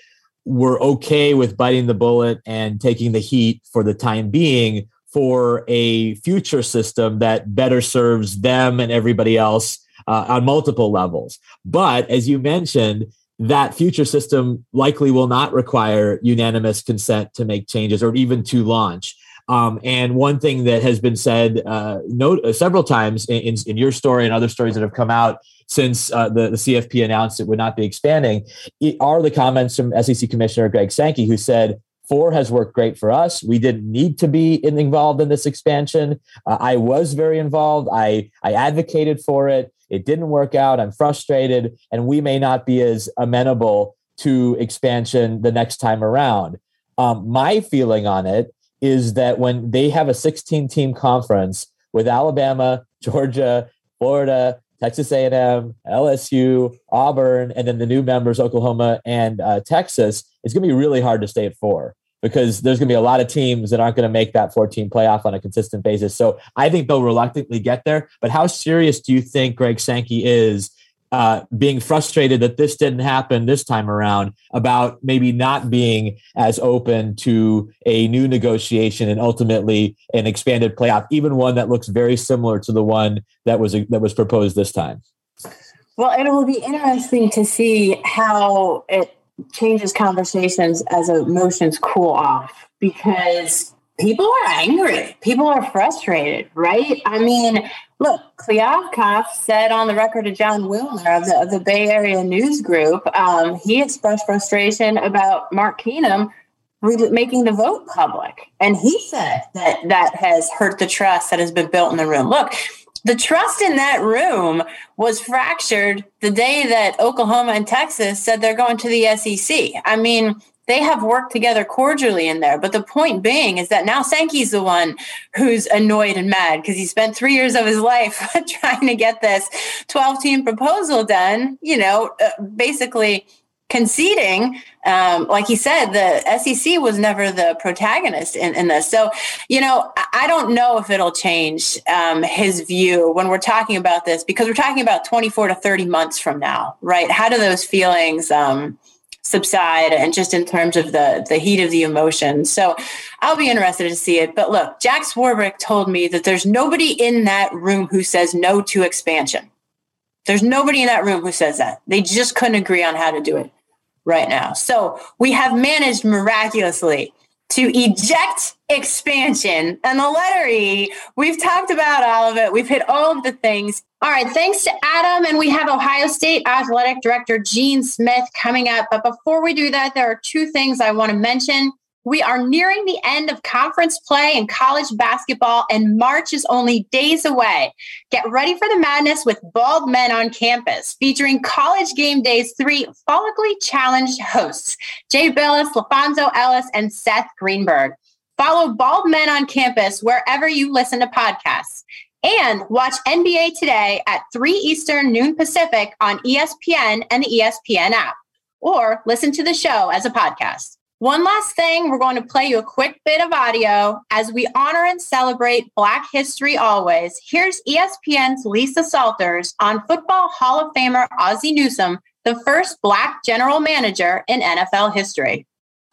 were okay with biting the bullet and taking the heat for the time being for a future system that better serves them and everybody else uh, on multiple levels. But as you mentioned, that future system likely will not require unanimous consent to make changes or even to launch. Um, and one thing that has been said uh, note, uh, several times in, in, in your story and other stories that have come out since uh, the, the C F P announced it would not be expanding are the comments from S E C Commissioner Greg Sankey, who said, four has worked great for us. We didn't need to be in, involved in this expansion. Uh, I was very involved. I, I advocated for it. It didn't work out. I'm frustrated, and we may not be as amenable to expansion the next time around. Um, my feeling on it is that when they have a sixteen-team conference with Alabama, Georgia, Florida, Texas A and M, L S U, Auburn, and then the new members, Oklahoma and uh, Texas, it's going to be really hard to stay at four because there's going to be a lot of teams that aren't going to make that four-team playoff on a consistent basis. So I think they'll reluctantly get there. But how serious do you think Greg Sankey is uh, being frustrated that this didn't happen this time around about maybe not being as open to a new negotiation and ultimately an expanded playoff, even one that looks very similar to the one that was that was proposed this time? Well, it will be interesting to see how it changes conversations as emotions cool off, because people are angry. People are frustrated, right? I mean, look, Kliavkoff said on the record to John Wilner of the, of the Bay Area News Group, um, he expressed frustration about Mark Keenum re- making the vote public. And he said that that has hurt the trust that has been built in the room. Look, the trust in that room was fractured the day that Oklahoma and Texas said they're going to the S E C. I mean, they have worked together cordially in there. But the point being is that now Sankey's the one who's annoyed and mad because he spent three years of his life trying to get this twelve-team proposal done, you know, uh, basically conceding. Um, like he said, the S E C was never the protagonist in, in this. So, you know, I don't know if it'll change um, his view when we're talking about this, because we're talking about twenty-four to thirty months from now, right? How do those feelings um subside, and just in terms of the the heat of the emotions. So I'll be interested to see it. But look, Jack Swarbrick told me that there's nobody in that room who says no to expansion. There's nobody in that room who says that. They just couldn't agree on how to do it right now. So we have managed miraculously to eject expansion and the letter E. We've talked about all of it. We've hit all of the things. All right, thanks to Adam. And we have Ohio State Athletic Director Gene Smith coming up. But before we do that, there are two things I want to mention. We are nearing the end of conference play in college basketball, and March is only days away. Get ready for the madness with Bald Men on Campus, featuring College Game Day's three follically challenged hosts, Jay Billis, LaFonso Ellis, and Seth Greenberg. Follow Bald Men on Campus wherever you listen to podcasts. And watch N B A Today at three Eastern, noon Pacific on E S P N and the E S P N app. Or listen to the show as a podcast. One last thing, we're going to play you a quick bit of audio as we honor and celebrate Black History Always. Here's E S P N's Lisa Salters on Football Hall of Famer Ozzie Newsome, the first Black general manager in N F L history.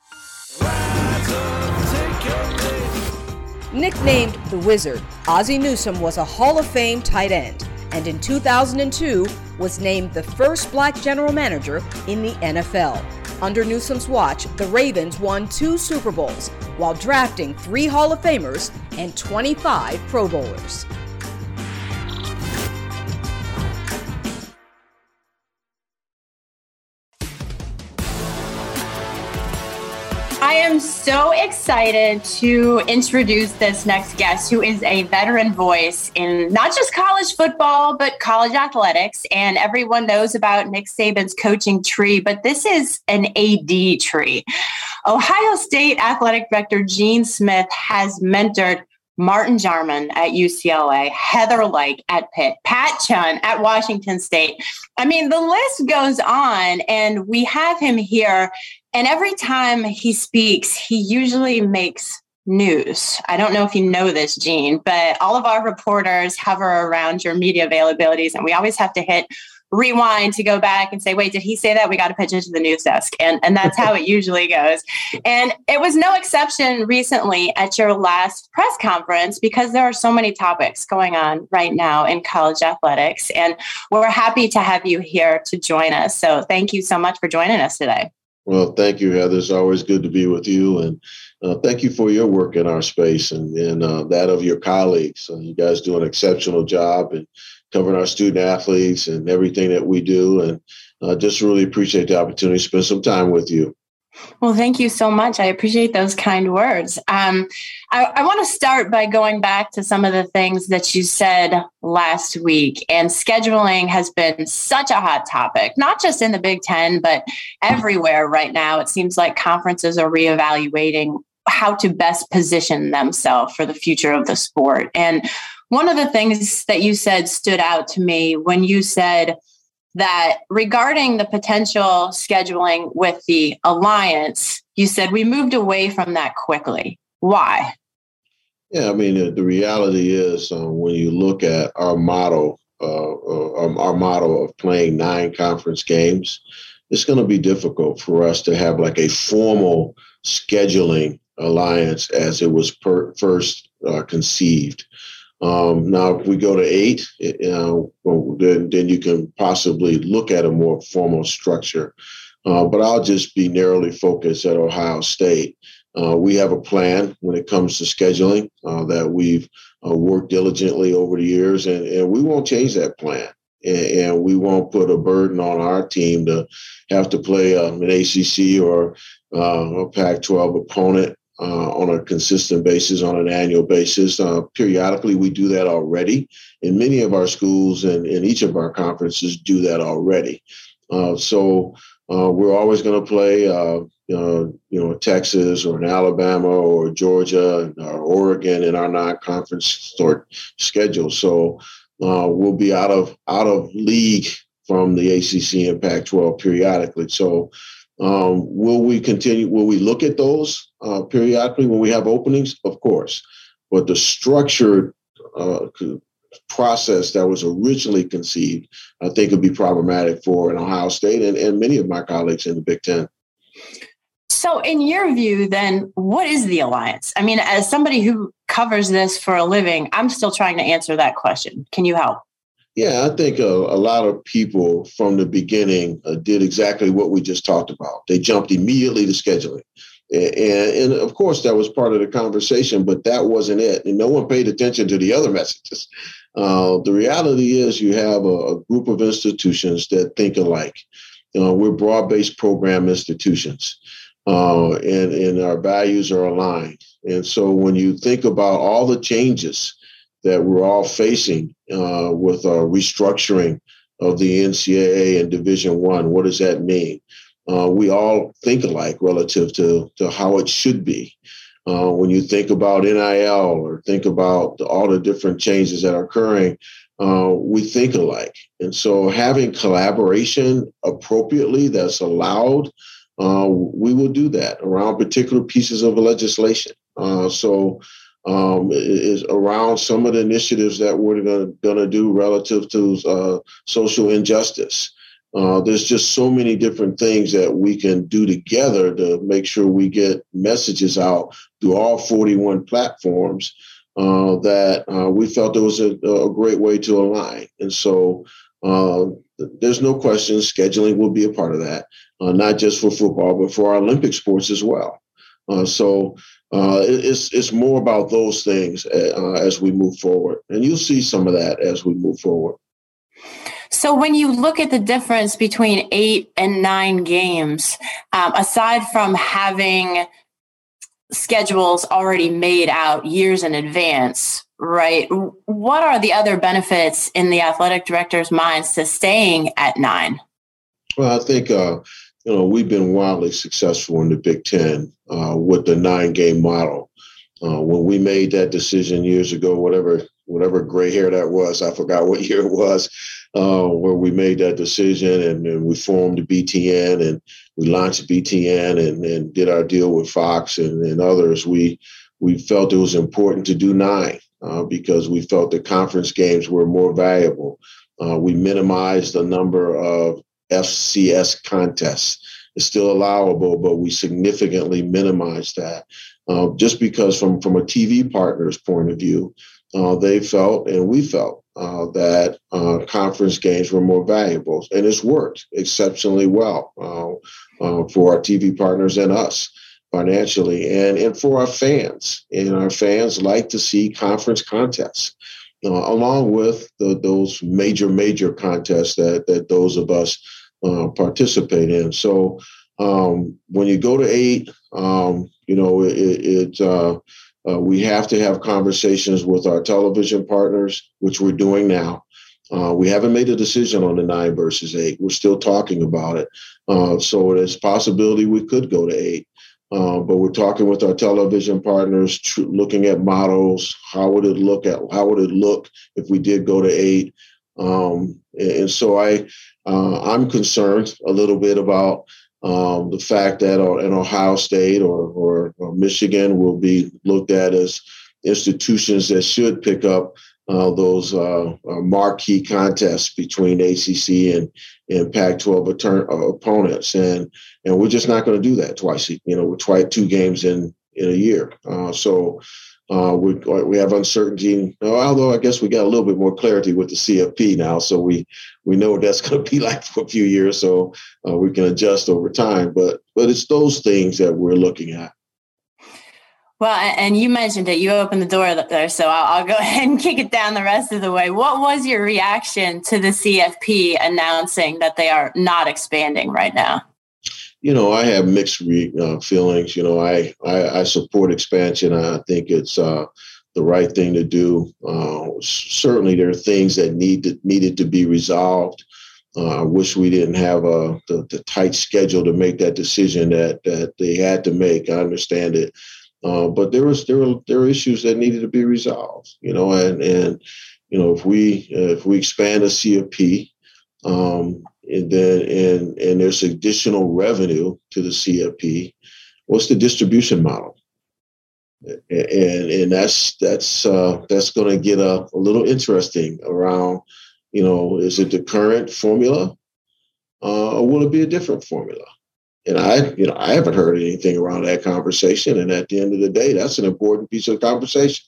Nicknamed the Wizard, Ozzie Newsome was a Hall of Fame tight end, and in two thousand two was named the first Black general manager in the N F L. Under Newsome's watch, the Ravens won two Super Bowls while drafting three Hall of Famers and twenty-five Pro Bowlers. I am so excited to introduce this next guest, who is a veteran voice in not just college football, but college athletics. And everyone knows about Nick Saban's coaching tree, but this is an A D tree. Ohio State Athletic Director Gene Smith has mentored Martin Jarman at U C L A, Heather Lyke at Pitt, Pat Chun at Washington State. I mean, the list goes on, and we have him here. And every time he speaks, he usually makes news. I don't know if you know this, Gene, but all of our reporters hover around your media availabilities, and we always have to hit rewind to go back and say, wait, did he say that? We got to pitch it to the news desk. And, and that's how it usually goes. And it was no exception recently at your last press conference, because there are so many topics going on right now in college athletics. And we're happy to have you here to join us. So thank you so much for joining us today. Well, thank you, Heather. It's always good to be with you. And uh, thank you for your work in our space and, and uh, that of your colleagues. Uh, you guys do an exceptional job in covering our student athletes and everything that we do. And uh, just really appreciate the opportunity to spend some time with you. Well, thank you so much. I appreciate those kind words. Um, I, I want to start by going back to some of the things that you said last week. And scheduling has been such a hot topic, not just in the Big Ten, but everywhere right now. It seems like conferences are reevaluating how to best position themselves for the future of the sport. And one of the things that you said stood out to me when you said that regarding the potential scheduling with the Alliance, you said we moved away from that quickly. Why? Yeah, I mean, the, the reality is uh, when you look at our model, uh, uh, our model of playing nine conference games, it's going to be difficult for us to have like a formal scheduling alliance as it was per- first uh, conceived. Um, now, if we go to eight, you know, well, then, then you can possibly look at a more formal structure. Uh, but I'll just be narrowly focused at Ohio State. Uh, we have a plan when it comes to scheduling uh, that we've uh, worked diligently over the years, and, and we won't change that plan. And, and we won't put a burden on our team to have to play um, an A C C or uh, a Pac twelve opponent Uh, on a consistent basis, on an annual basis. Uh, periodically, we do that already. And many of our schools and, and each of our conferences do that already. Uh, so uh, we're always going to play, uh, uh, you know, Texas or an Alabama or Georgia or Oregon in our non-conference sort schedule. So uh, we'll be out of out of league from the A C C and Pac twelve periodically. So Um, will we continue? Will we look at those uh, periodically when we have openings? Of course. But the structured uh, process that was originally conceived, I think, would be problematic for an Ohio State and, and many of my colleagues in the Big Ten. So in your view, then, what is the Alliance? I mean, as somebody who covers this for a living, I'm still trying to answer that question. Can you help? Yeah, I think a, a lot of people from the beginning uh, did exactly what we just talked about. They jumped immediately to scheduling. And, and, and of course, that was part of the conversation, but that wasn't it. And no one paid attention to the other messages. Uh, the reality is you have a, a group of institutions that think alike. Uh, we're broad-based program institutions, uh, and, and our values are aligned. And so when you think about all the changes that we're all facing uh, with a restructuring of the N C double A and Division One. What does that mean? Uh, we all think alike relative to, to how it should be. Uh, when you think about N I L or think about the, all the different changes that are occurring, uh, we think alike. And so having collaboration appropriately that's allowed, uh, we will do that around particular pieces of legislation. Uh, so Um, is around some of the initiatives that we're going to do relative to uh, social injustice. Uh, there's just so many different things that we can do together to make sure we get messages out through all forty-one platforms uh, that uh, we felt it was a, a great way to align. And so uh, there's no question scheduling will be a part of that, uh, not just for football, but for our Olympic sports as well. Uh, so Uh, it's it's more about those things uh, as we move forward. And you'll see some of that as we move forward. So when you look at the difference between eight and nine games, um, aside from having schedules already made out years in advance, right, what are the other benefits in the athletic director's minds to staying at nine? Well, I think uh, you know, we've been wildly successful in the Big Ten uh, with the nine-game model. Uh, when we made that decision years ago, whatever whatever gray hair that was, I forgot what year it was, uh, where we made that decision and, and we formed B T N and we launched B T N and, and did our deal with Fox and, and others. We we felt it was important to do nine uh, because we felt the conference games were more valuable. Uh, we minimized the number of F C S contests. It's still allowable, but we significantly minimized that uh, just because from, from a T V partner's point of view, uh, they felt and we felt uh, that uh, conference games were more valuable. And it's worked exceptionally well uh, uh, for our T V partners and us financially and, and for our fans. And our fans like to see conference contests. Uh, along with the, those major, major contests that, that those of us uh, participate in. So um, when you go to eight, um, you know, it, it uh, uh, we have to have conversations with our television partners, which we're doing now. Uh, we haven't made a decision on the nine versus eight. We're still talking about it. Uh, so there's a possibility we could go to eight. Uh, but we're talking with our television partners, tr- looking at models. How would it look at? How would it look if we did go to eight? Um, and, and so I, uh, I'm concerned a little bit about um, the fact that uh, in Ohio State or, or, or Michigan will be looked at as institutions that should pick up uh, those uh, uh, marquee contests between A C C and and Pac twelve attorn- uh, opponents, and and we're just not going to do that twice. You know, we're twice two games in in a year. Uh, so uh, we we have uncertainty. Although I guess we got a little bit more clarity with the C F P now, so we we know what that's going to be like for a few years. So uh, we can adjust over time. But but it's those things that we're looking at. Well, and you mentioned it. You opened the door there, so I'll, I'll go ahead and kick it down the rest of the way. What was your reaction to the C F P announcing that they are not expanding right now? You know, I have mixed re- uh, feelings. You know, I, I, I support expansion. I think it's uh, the right thing to do. Uh, certainly, there are things that need to, needed to be resolved. Uh, I wish we didn't have a, the, the tight schedule to make that decision that that they had to make. I understand it. Uh, but there was there were there were issues that needed to be resolved, you know, and and you know if we uh, if we expand the C F P, um, and then and and there's additional revenue to the C F P, what's the distribution model? And and that's that's uh, that's going to get a, a little interesting around, you know, is it the current formula, uh, or will it be a different formula? And I, you know, I haven't heard anything around that conversation. And at the end of the day, that's an important piece of conversation.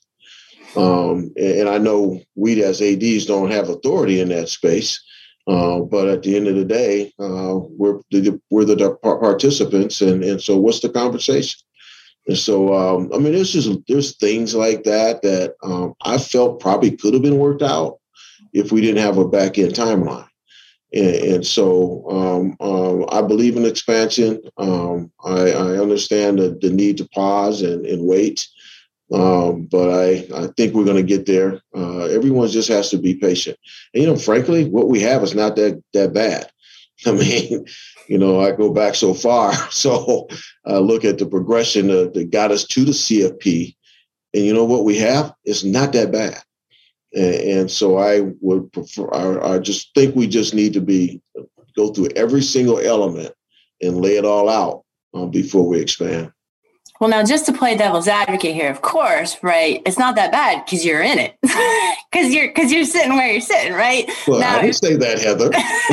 Um, and, and I know we as A Ds don't have authority in that space, uh, but at the end of the day, uh, we're the, we're the participants. And, and so, what's the conversation? And so, um, I mean, there's just there's things like that that um, I felt probably could have been worked out if we didn't have a back end timeline. And, and so um, um, I believe in expansion. Um, I, I understand the, the need to pause and, and wait, um, but I, I think we're going to get there. Uh, everyone just has to be patient. And, you know, frankly, what we have is not that that bad. I mean, you know, I go back so far. So I look at the progression that, that got us to the C F P. And you know what we have? It's not that bad. And so I would prefer, I, I just think we just need to be, go through every single element and lay it all out um, before we expand. Well, now, just to play devil's advocate here, of course, right? It's not that bad because you're in it, because you're because you're sitting where you're sitting, right? Well, now, I didn't say that, Heather.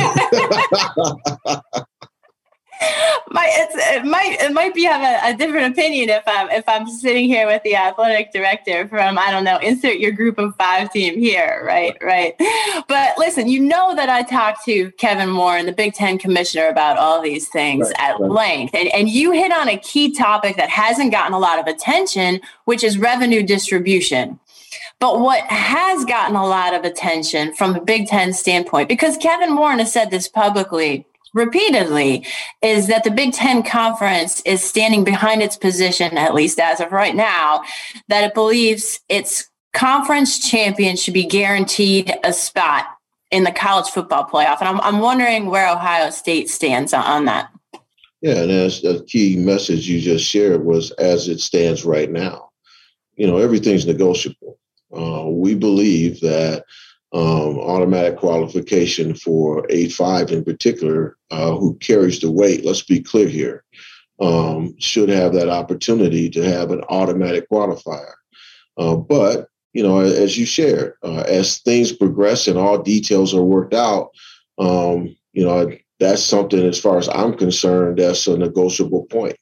My, it's, it might it might be have a, a different opinion if I'm if I'm sitting here with the athletic director from, I don't know, insert your group of five team here, right, right. But listen, you know that I talked to Kevin Moore and the Big Ten commissioner about all these things right, at right. length, and and you hit on a key topic that hasn't gotten a lot of attention, which is revenue distribution. But what has gotten a lot of attention from the Big Ten standpoint, because Kevin Moore has said this publicly repeatedly, is that the Big Ten Conference is standing behind its position, at least as of right now, that it believes its conference champion should be guaranteed a spot in the college football playoff. And I'm, I'm wondering where Ohio State stands on that. Yeah, and as the key message you just shared was as it stands right now. You know, everything's negotiable. Uh, we believe that Um, automatic qualification for eight five in particular, uh, who carries the weight, let's be clear here, um, should have that opportunity to have an automatic qualifier. Uh, but you know, as you shared, uh, as things progress and all details are worked out, um, you know, that's something, as far as I'm concerned, that's a negotiable point.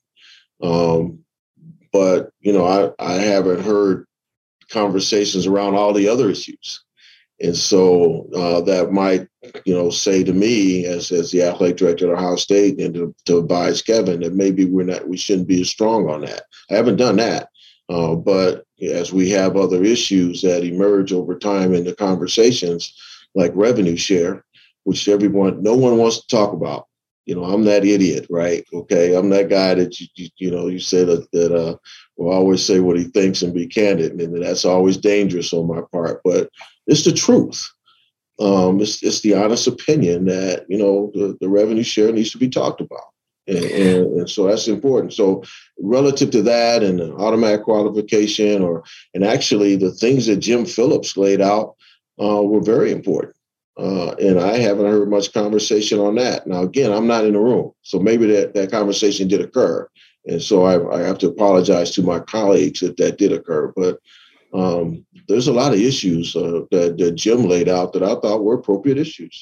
Um, but, you know, I, I haven't heard conversations around all the other issues. And so uh, that might, you know, say to me as, as the athletic director at Ohio State and to, to advise Kevin that maybe we're not, we shouldn't be as strong on that. I haven't done that. Uh, but as we have other issues that emerge over time in the conversations, like revenue share, which everyone, no one wants to talk about. You know, I'm that idiot, right? Okay, I'm that guy that, you, you, you know, you say that, that uh, will always say what he thinks and be candid. And that's always dangerous on my part. But it's the truth. Um, it's, it's the honest opinion that, you know, the, the revenue share needs to be talked about. And, and, and so that's important. So relative to that and the automatic qualification, or and actually the things that Jim Phillips laid out uh, were very important. Uh, and I haven't heard much conversation on that. Now, again, I'm not in the room, so maybe that, that conversation did occur. And so I, I have to apologize to my colleagues if that did occur. But um, there's a lot of issues uh, that, that Jim laid out that I thought were appropriate issues.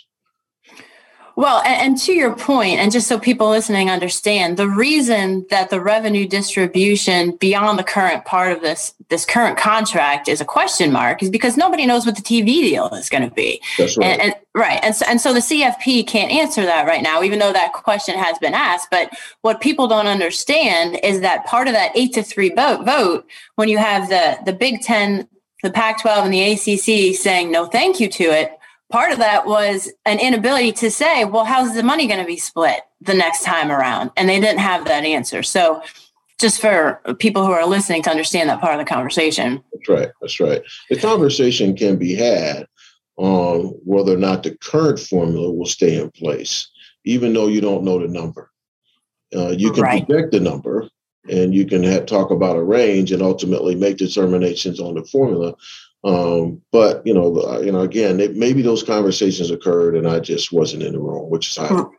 Well, and, and to your point, and just so people listening understand, the reason that the revenue distribution beyond the current part of this this current contract is a question mark is because nobody knows what the T V deal is going to be. That's right. And, and right, and so, and so the C F P can't answer that right now, even though that question has been asked. But what people don't understand is that part of that eight to three vote vote when you have the the Big Ten, the Pac twelve, and the A C C saying no, thank you to it. Part of that was an inability to say, well, how's the money going to be split the next time around? And they didn't have that answer. So just for people who are listening to understand that part of the conversation. That's right. That's right. The conversation can be had on whether or not the current formula will stay in place, even though you don't know the number. Uh, you can right. project the number, and you can have, talk about a range and ultimately make determinations on the formula. Um, but, you know, uh, you know, again, it, maybe those conversations occurred and I just wasn't in the room, which is highly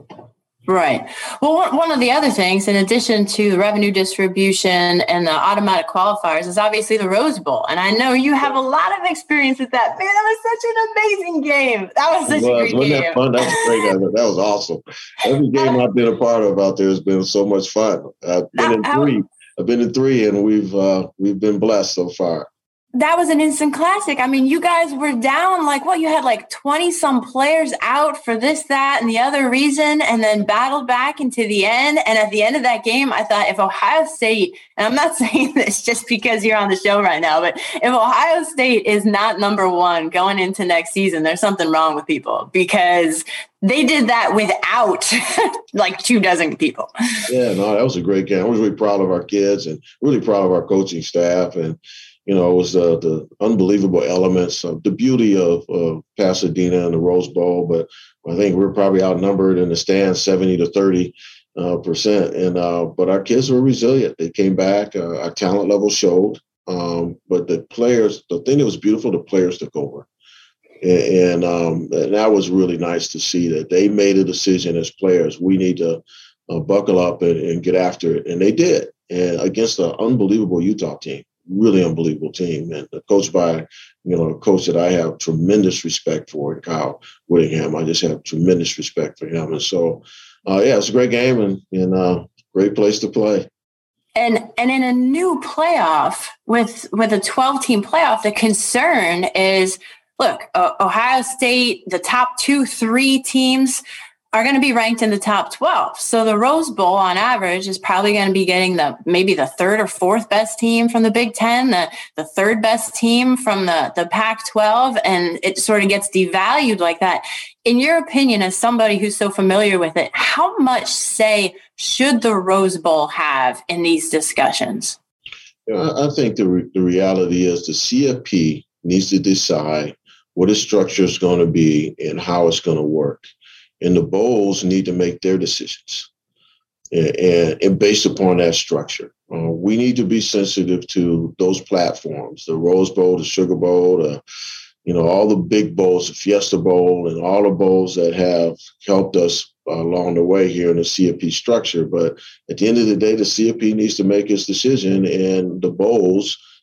Right. Well, one of the other things, in addition to the revenue distribution and the automatic qualifiers, is obviously the Rose Bowl. And I know you have a lot of experience with that. Man, that was such an amazing game. That was such was. a great Wasn't game. That fun? That was great. That was awesome. Every game I've been a part of out there has been so much fun. I've been in three. I've been in three, and we've uh, we've been blessed so far. That was an instant classic. I mean, you guys were down like what? You had like twenty some players out for this, that, and the other reason, and then battled back into the end. And at the end of that game, I thought if Ohio State, and I'm not saying this just because you're on the show right now, but if Ohio State is not number one going into next season, there's something wrong with people, because they did that without like two dozen people. Yeah, no, that was a great game. I was really proud of our kids and really proud of our coaching staff. And you know, it was uh, the unbelievable elements of the beauty of uh, Pasadena and the Rose Bowl. But I think we're probably outnumbered in the stands seventy to thirty uh, percent. And uh, but our kids were resilient. They came back. Uh, our talent level showed. Um, but the players, the thing that was beautiful, the players took over. And, and, um, and that was really nice to see that they made a decision as players. We need to uh, buckle up and, and get after it. And they did. And against an unbelievable Utah team. Really unbelievable team, and coached by, you know, a coach that I have tremendous respect for, and Kyle Whittingham. I just have tremendous respect for him. And so, uh, yeah, it's a great game and, and uh, great place to play. And and in a new playoff with with a twelve team playoff, the concern is, look, uh, Ohio State, the top two, three teams are going to be ranked in the top twelve. So the Rose Bowl on average is probably going to be getting the maybe the third or fourth best team from the Big Ten, the, the third best team from the, the Pac twelve, and it sort of gets devalued like that. In your opinion, as somebody who's so familiar with it, how much say should the Rose Bowl have in these discussions? You know, I think the, re- the reality is the C F P needs to decide what its structure is going to be and how it's going to work. And the bowls need to make their decisions and, and, and based upon that structure. Uh, we need to be sensitive to those platforms, the Rose Bowl, the Sugar Bowl, the, you know, all the big bowls, the Fiesta Bowl, and all the bowls that have helped us uh, along the way here in the C F P structure. But at the end of the day, the C F P needs to make its decision, and the bowls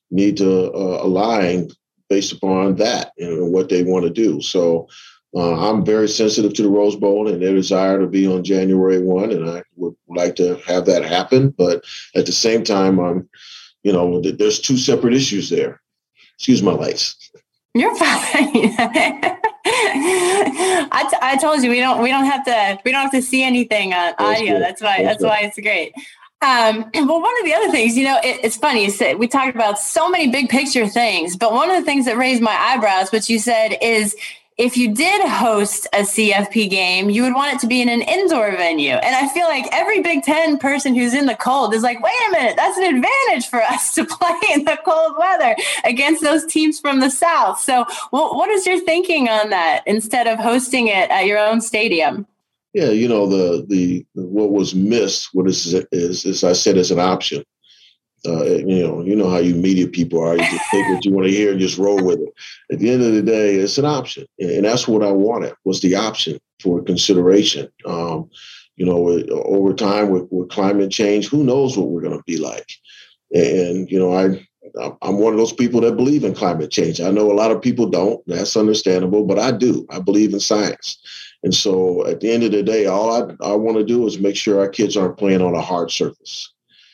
need to uh, align based upon that and what they want to do. So uh, I'm very sensitive to the Rose Bowl and their desire to be on January first, and I would like to have that happen. But at the same time, I'm, you know, there's two separate issues there. Excuse my lights. You're fine. I, t- I told you we don't we don't have to we don't have to see anything on That's audio. good. That's why That's that's why it's great. Um, well, one of the other things, you know, it, it's funny. You said we talked about so many big picture things, but one of the things that raised my eyebrows, which you said, is if you did host a C F P game, you would want it to be in an indoor venue. And I feel like every Big Ten person who's in the cold is like, wait a minute, that's an advantage for us to play in the cold weather against those teams from the South. So well, what is your thinking on that instead of hosting it at your own stadium? Yeah, you know, the the what was missed, what is, is, is I said, is an option. Uh, you know, you know how you media people are. You just take what you want to hear and just roll with it. At the end of the day, it's an option, and that's what I wanted, was the option for consideration. Um, you know, over time with, with climate change, who knows what we're going to be like? And you know, I I'm one of those people that believe in climate change. I know a lot of people don't. That's understandable, but I do. I believe in science. And so, at the end of the day, all I I want to do is make sure our kids aren't playing on a hard surface.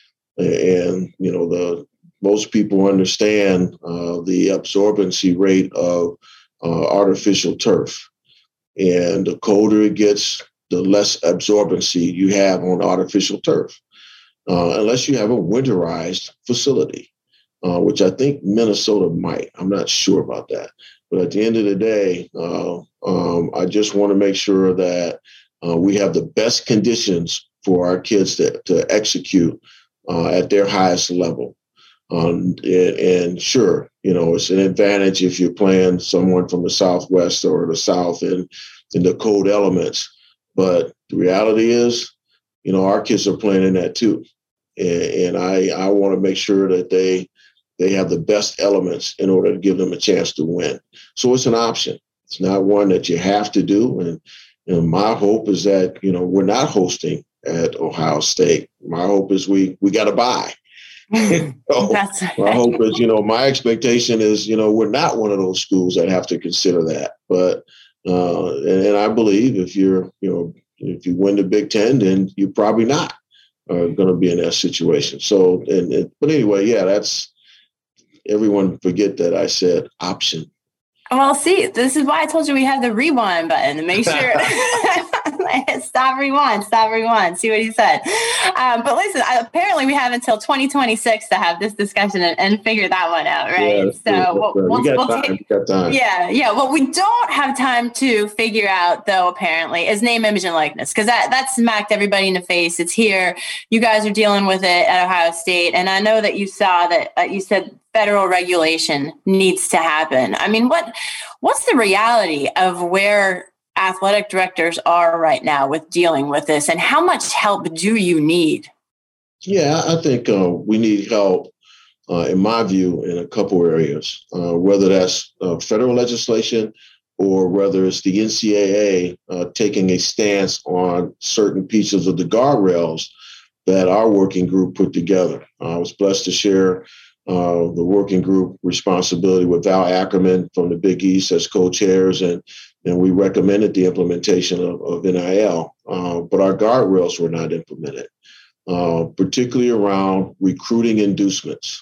And, you know, the most people understand uh, the absorbency rate of uh, artificial turf. And the colder it gets, the less absorbency you have on artificial turf, uh, unless you have a winterized facility, uh, which I think Minnesota might. I'm not sure about that. But at the end of the day, uh, um, I just want to make sure that uh, we have the best conditions for our kids to, to execute Uh, at their highest level. Um, and, and sure, you know, it's an advantage if you're playing someone from the Southwest or the South in, in the cold elements. But the reality is, you know, our kids are playing in that too. And, and I, I want to make sure that they they have the best elements in order to give them a chance to win. So it's an option. It's not one that you have to do. And, and my hope is that, you know, we're not hosting at Ohio State. My hope is we we got to buy. So That's right. My hope is, you know, my expectation is, you know, we're not one of those schools that have to consider that. But uh, and, and I believe if you're, you know, if you win the Big Ten, then you're probably not uh, going to be in that situation. So, and, and but anyway, yeah, that's everyone forget that I said option. Well, see, this is why I told you we have the rewind button to make sure. Stop, rewind, stop, rewind. See what he said. Um, but listen, apparently we have until twenty twenty-six to have this discussion and, and figure that one out, right? Yeah, so we'll, we'll, we got we'll time. take, we got time. Yeah, yeah. What we don't have time to figure out, though, apparently, is name, image, and likeness, because that, that smacked everybody in the face. It's here. You guys are dealing with it at Ohio State. And I know that you saw that uh, you said federal regulation needs to happen. I mean, what what's the reality of where athletic directors are right now with dealing with this, and how much help do you need? Yeah, I think uh, we need help, uh, in my view, in a couple areas, uh, whether that's uh, federal legislation or whether it's the N C double A uh, taking a stance on certain pieces of the guardrails that our working group put together. Uh, I was blessed to share Uh, the working group responsibility with Val Ackerman from the Big East as co-chairs, and, and we recommended the implementation of, of N I L, uh, but our guardrails were not implemented, uh, particularly around recruiting inducements.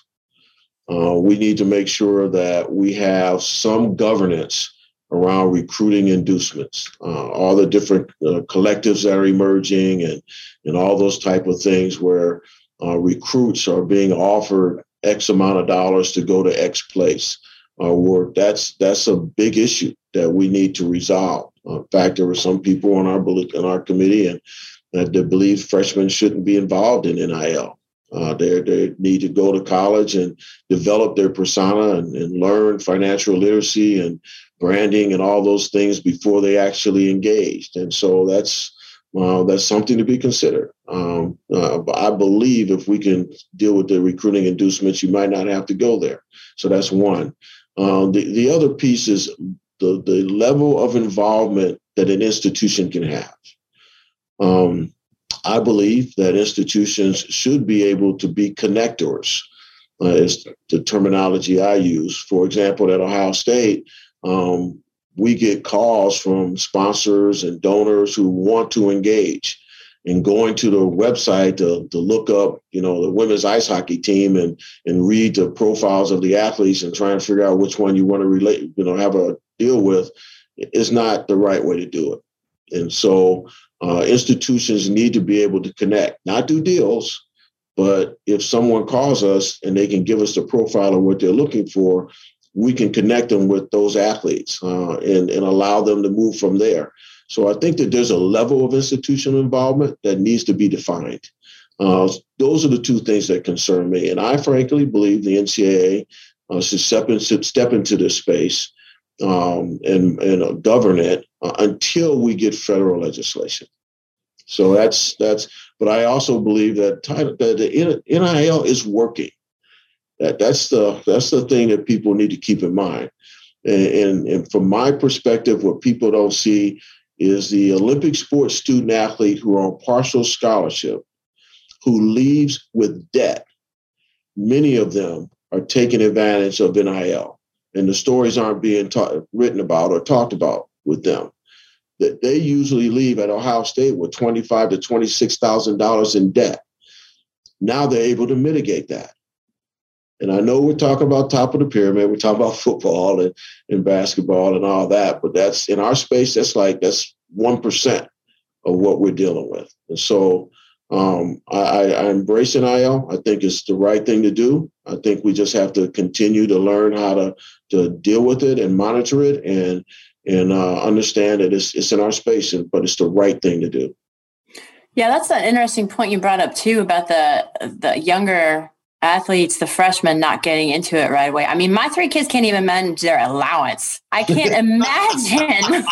Uh, we need to make sure that we have some governance around recruiting inducements, uh, all the different uh, collectives that are emerging and, and all those type of things where uh, recruits are being offered X amount of dollars to go to X place. Uh, work. That's that's a big issue that we need to resolve. Uh, in fact, there were some people on our in our committee and that they believe freshmen shouldn't be involved in N I L. Uh, they they need to go to college and develop their persona and, and learn financial literacy and branding and all those things before they actually engaged. And so that's Uh, that's something to be considered. Um, uh, but I believe if we can deal with the recruiting inducements, you might not have to go there. So that's one. Uh, the, the other piece is the, the level of involvement that an institution can have. Um, I believe that institutions should be able to be connectors uh, is the terminology I use. For example, at Ohio State, um, we get calls from sponsors and donors who want to engage. And going to the website to, to look up, you know, the women's ice hockey team and and read the profiles of the athletes and try and figure out which one you want to relate, you know, have a deal with, is not the right way to do it. And so uh, institutions need to be able to connect, not do deals, but if someone calls us and they can give us the profile of what they're looking for, we can connect them with those athletes uh, and, and allow them to move from there. So I think that there's a level of institutional involvement that needs to be defined. Uh, those are the two things that concern me. And I frankly believe the N C double A uh, should step, in, should step into this space um, and, and uh, govern it uh, until we get federal legislation. So that's, that's, but I also believe that, that the N I L is working. That, that's the, that's the thing that people need to keep in mind. And, and, and from my perspective, what people don't see is the Olympic sports student athlete who are on partial scholarship, who leaves with debt. Many of them are taking advantage of N I L, and the stories aren't being ta- written about or talked about with them. That they usually leave at Ohio State with twenty-five thousand to twenty-six thousand dollars in debt. Now they're able to mitigate that. And I know we're talking about top of the pyramid, we're talking about football and, and basketball and all that, but that's in our space, that's like, that's one percent of what we're dealing with. And so um, I, I embrace N I L. I think it's the right thing to do. I think we just have to continue to learn how to, to deal with it and monitor it and, and uh, understand that it's, it's in our space, but it's the right thing to do. Yeah, that's an interesting point you brought up too about the the younger athletes, the freshmen not getting into it right away. I mean, my three kids can't even manage their allowance. I can't imagine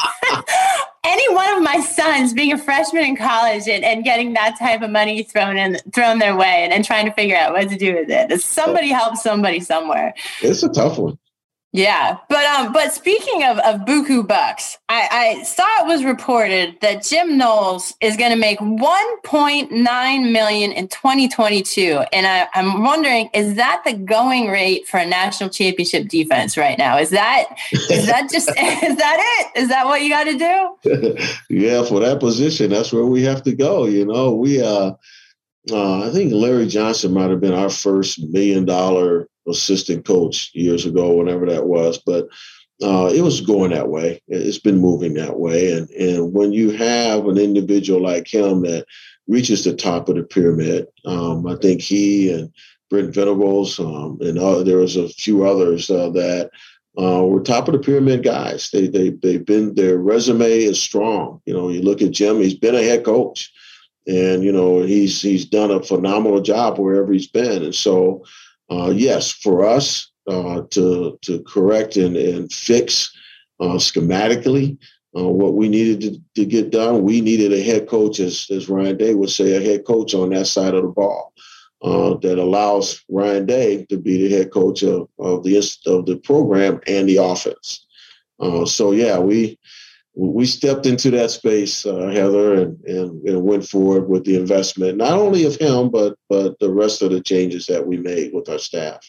any one of my sons being a freshman in college and, and getting that type of money thrown in, thrown their way and, and trying to figure out what to do with it. Somebody help somebody somewhere. It's a tough one. Yeah, but um, but speaking of, of buku bucks, I, I saw it was reported that Jim Knowles is going to make one point nine million dollars in twenty twenty-two, and I, I'm wondering, is that the going rate for a national championship defense right now? Is that is that just is that it? Is that what you got to do? Yeah, for that position, that's where we have to go. You know, we uh, uh I think Larry Johnson might have been our first million dollar assistant coach years ago, whenever that was, but uh, it was going that way. It's been moving that way. And, and when you have an individual like him that reaches the top of the pyramid, um, I think he and Brent Venables um, and uh, there was a few others uh, that uh, were top of the pyramid guys. They, they, they've been, their resume is strong. You know, you look at Jim, he's been a head coach and, you know, he's, he's done a phenomenal job wherever he's been. And so, Uh, yes, for us uh, to to correct and, and fix uh, schematically uh, what we needed to, to get done, we needed a head coach, as, as Ryan Day would say, a head coach on that side of the ball uh, that allows Ryan Day to be the head coach of, of the of the program and the offense. Uh, so, yeah, we we stepped into that space, uh, Heather, and, and, and went forward with the investment, not only of him, but but the rest of the changes that we made with our staff.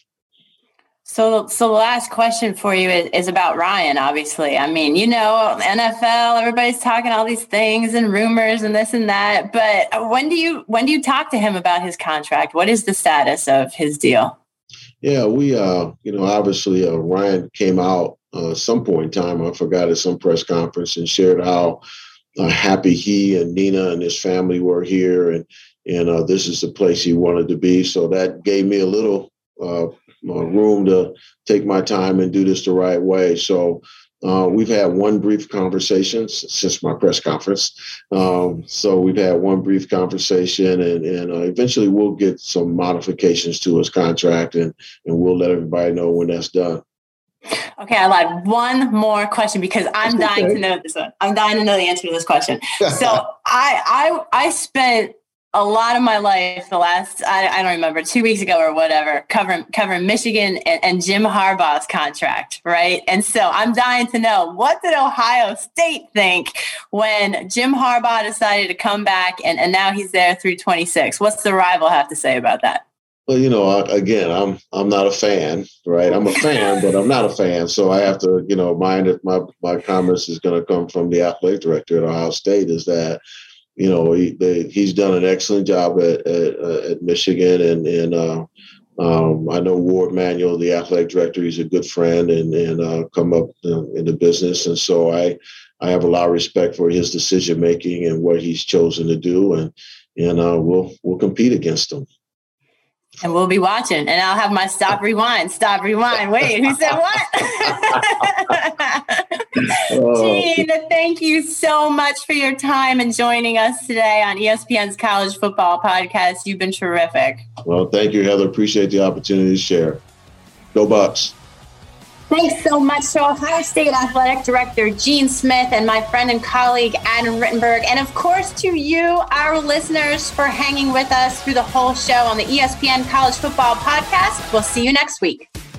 So, so the last question for you is, is about Ryan, obviously. I mean, you know, N F L, everybody's talking all these things and rumors and this and that. But when do you when do you talk to him about his contract? What is the status of his deal? Yeah, we, uh, you know, obviously uh, Ryan came out uh, some point in time, I forgot, at some press conference and shared how uh, happy he and Nina and his family were here. And, and uh, this is the place he wanted to be. So that gave me a little uh, room to take my time and do this the right way. So uh, we've had one brief conversation since my press conference. Um, so we've had one brief conversation and, and uh, eventually we'll get some modifications to his contract and, and we'll let everybody know when that's done. Okay, I lied. One more question because I'm that's dying okay. to know this one. I'm dying to know the answer to this question. So I, I, I spent a lot of my life, the last, I, I don't remember, two weeks ago or whatever, covering covering Michigan and, and Jim Harbaugh's contract, right? And so I'm dying to know, what did Ohio State think when Jim Harbaugh decided to come back and, and now he's there through twenty-six? What's the rival have to say about that? Well, you know, I, again, I'm I'm not a fan, right? I'm a fan, but I'm not a fan. So I have to, you know, mind if my, my comments is going to come from the athletic director at Ohio State is that, you know, he, they, he's done an excellent job at at, at Michigan. And, and uh, um, I know Ward Manuel, the athletic director, he's a good friend and, and uh, come up uh, in the business. And so I, I have a lot of respect for his decision making and what he's chosen to do. And, and uh, we'll we'll compete against him. And we'll be watching, and I'll have my stop, rewind, stop, rewind. Wait, who said what? Gene, thank you so much for your time and joining us today on E S P N's College Football Podcast. You've been terrific. Well, thank you, Heather. Appreciate the opportunity to share. Go Bucks. Thanks so much to Ohio State Athletic Director Gene Smith and my friend and colleague Adam Rittenberg. And of course to you, our listeners, for hanging with us through the whole show on the E S P N College Football Podcast. We'll see you next week.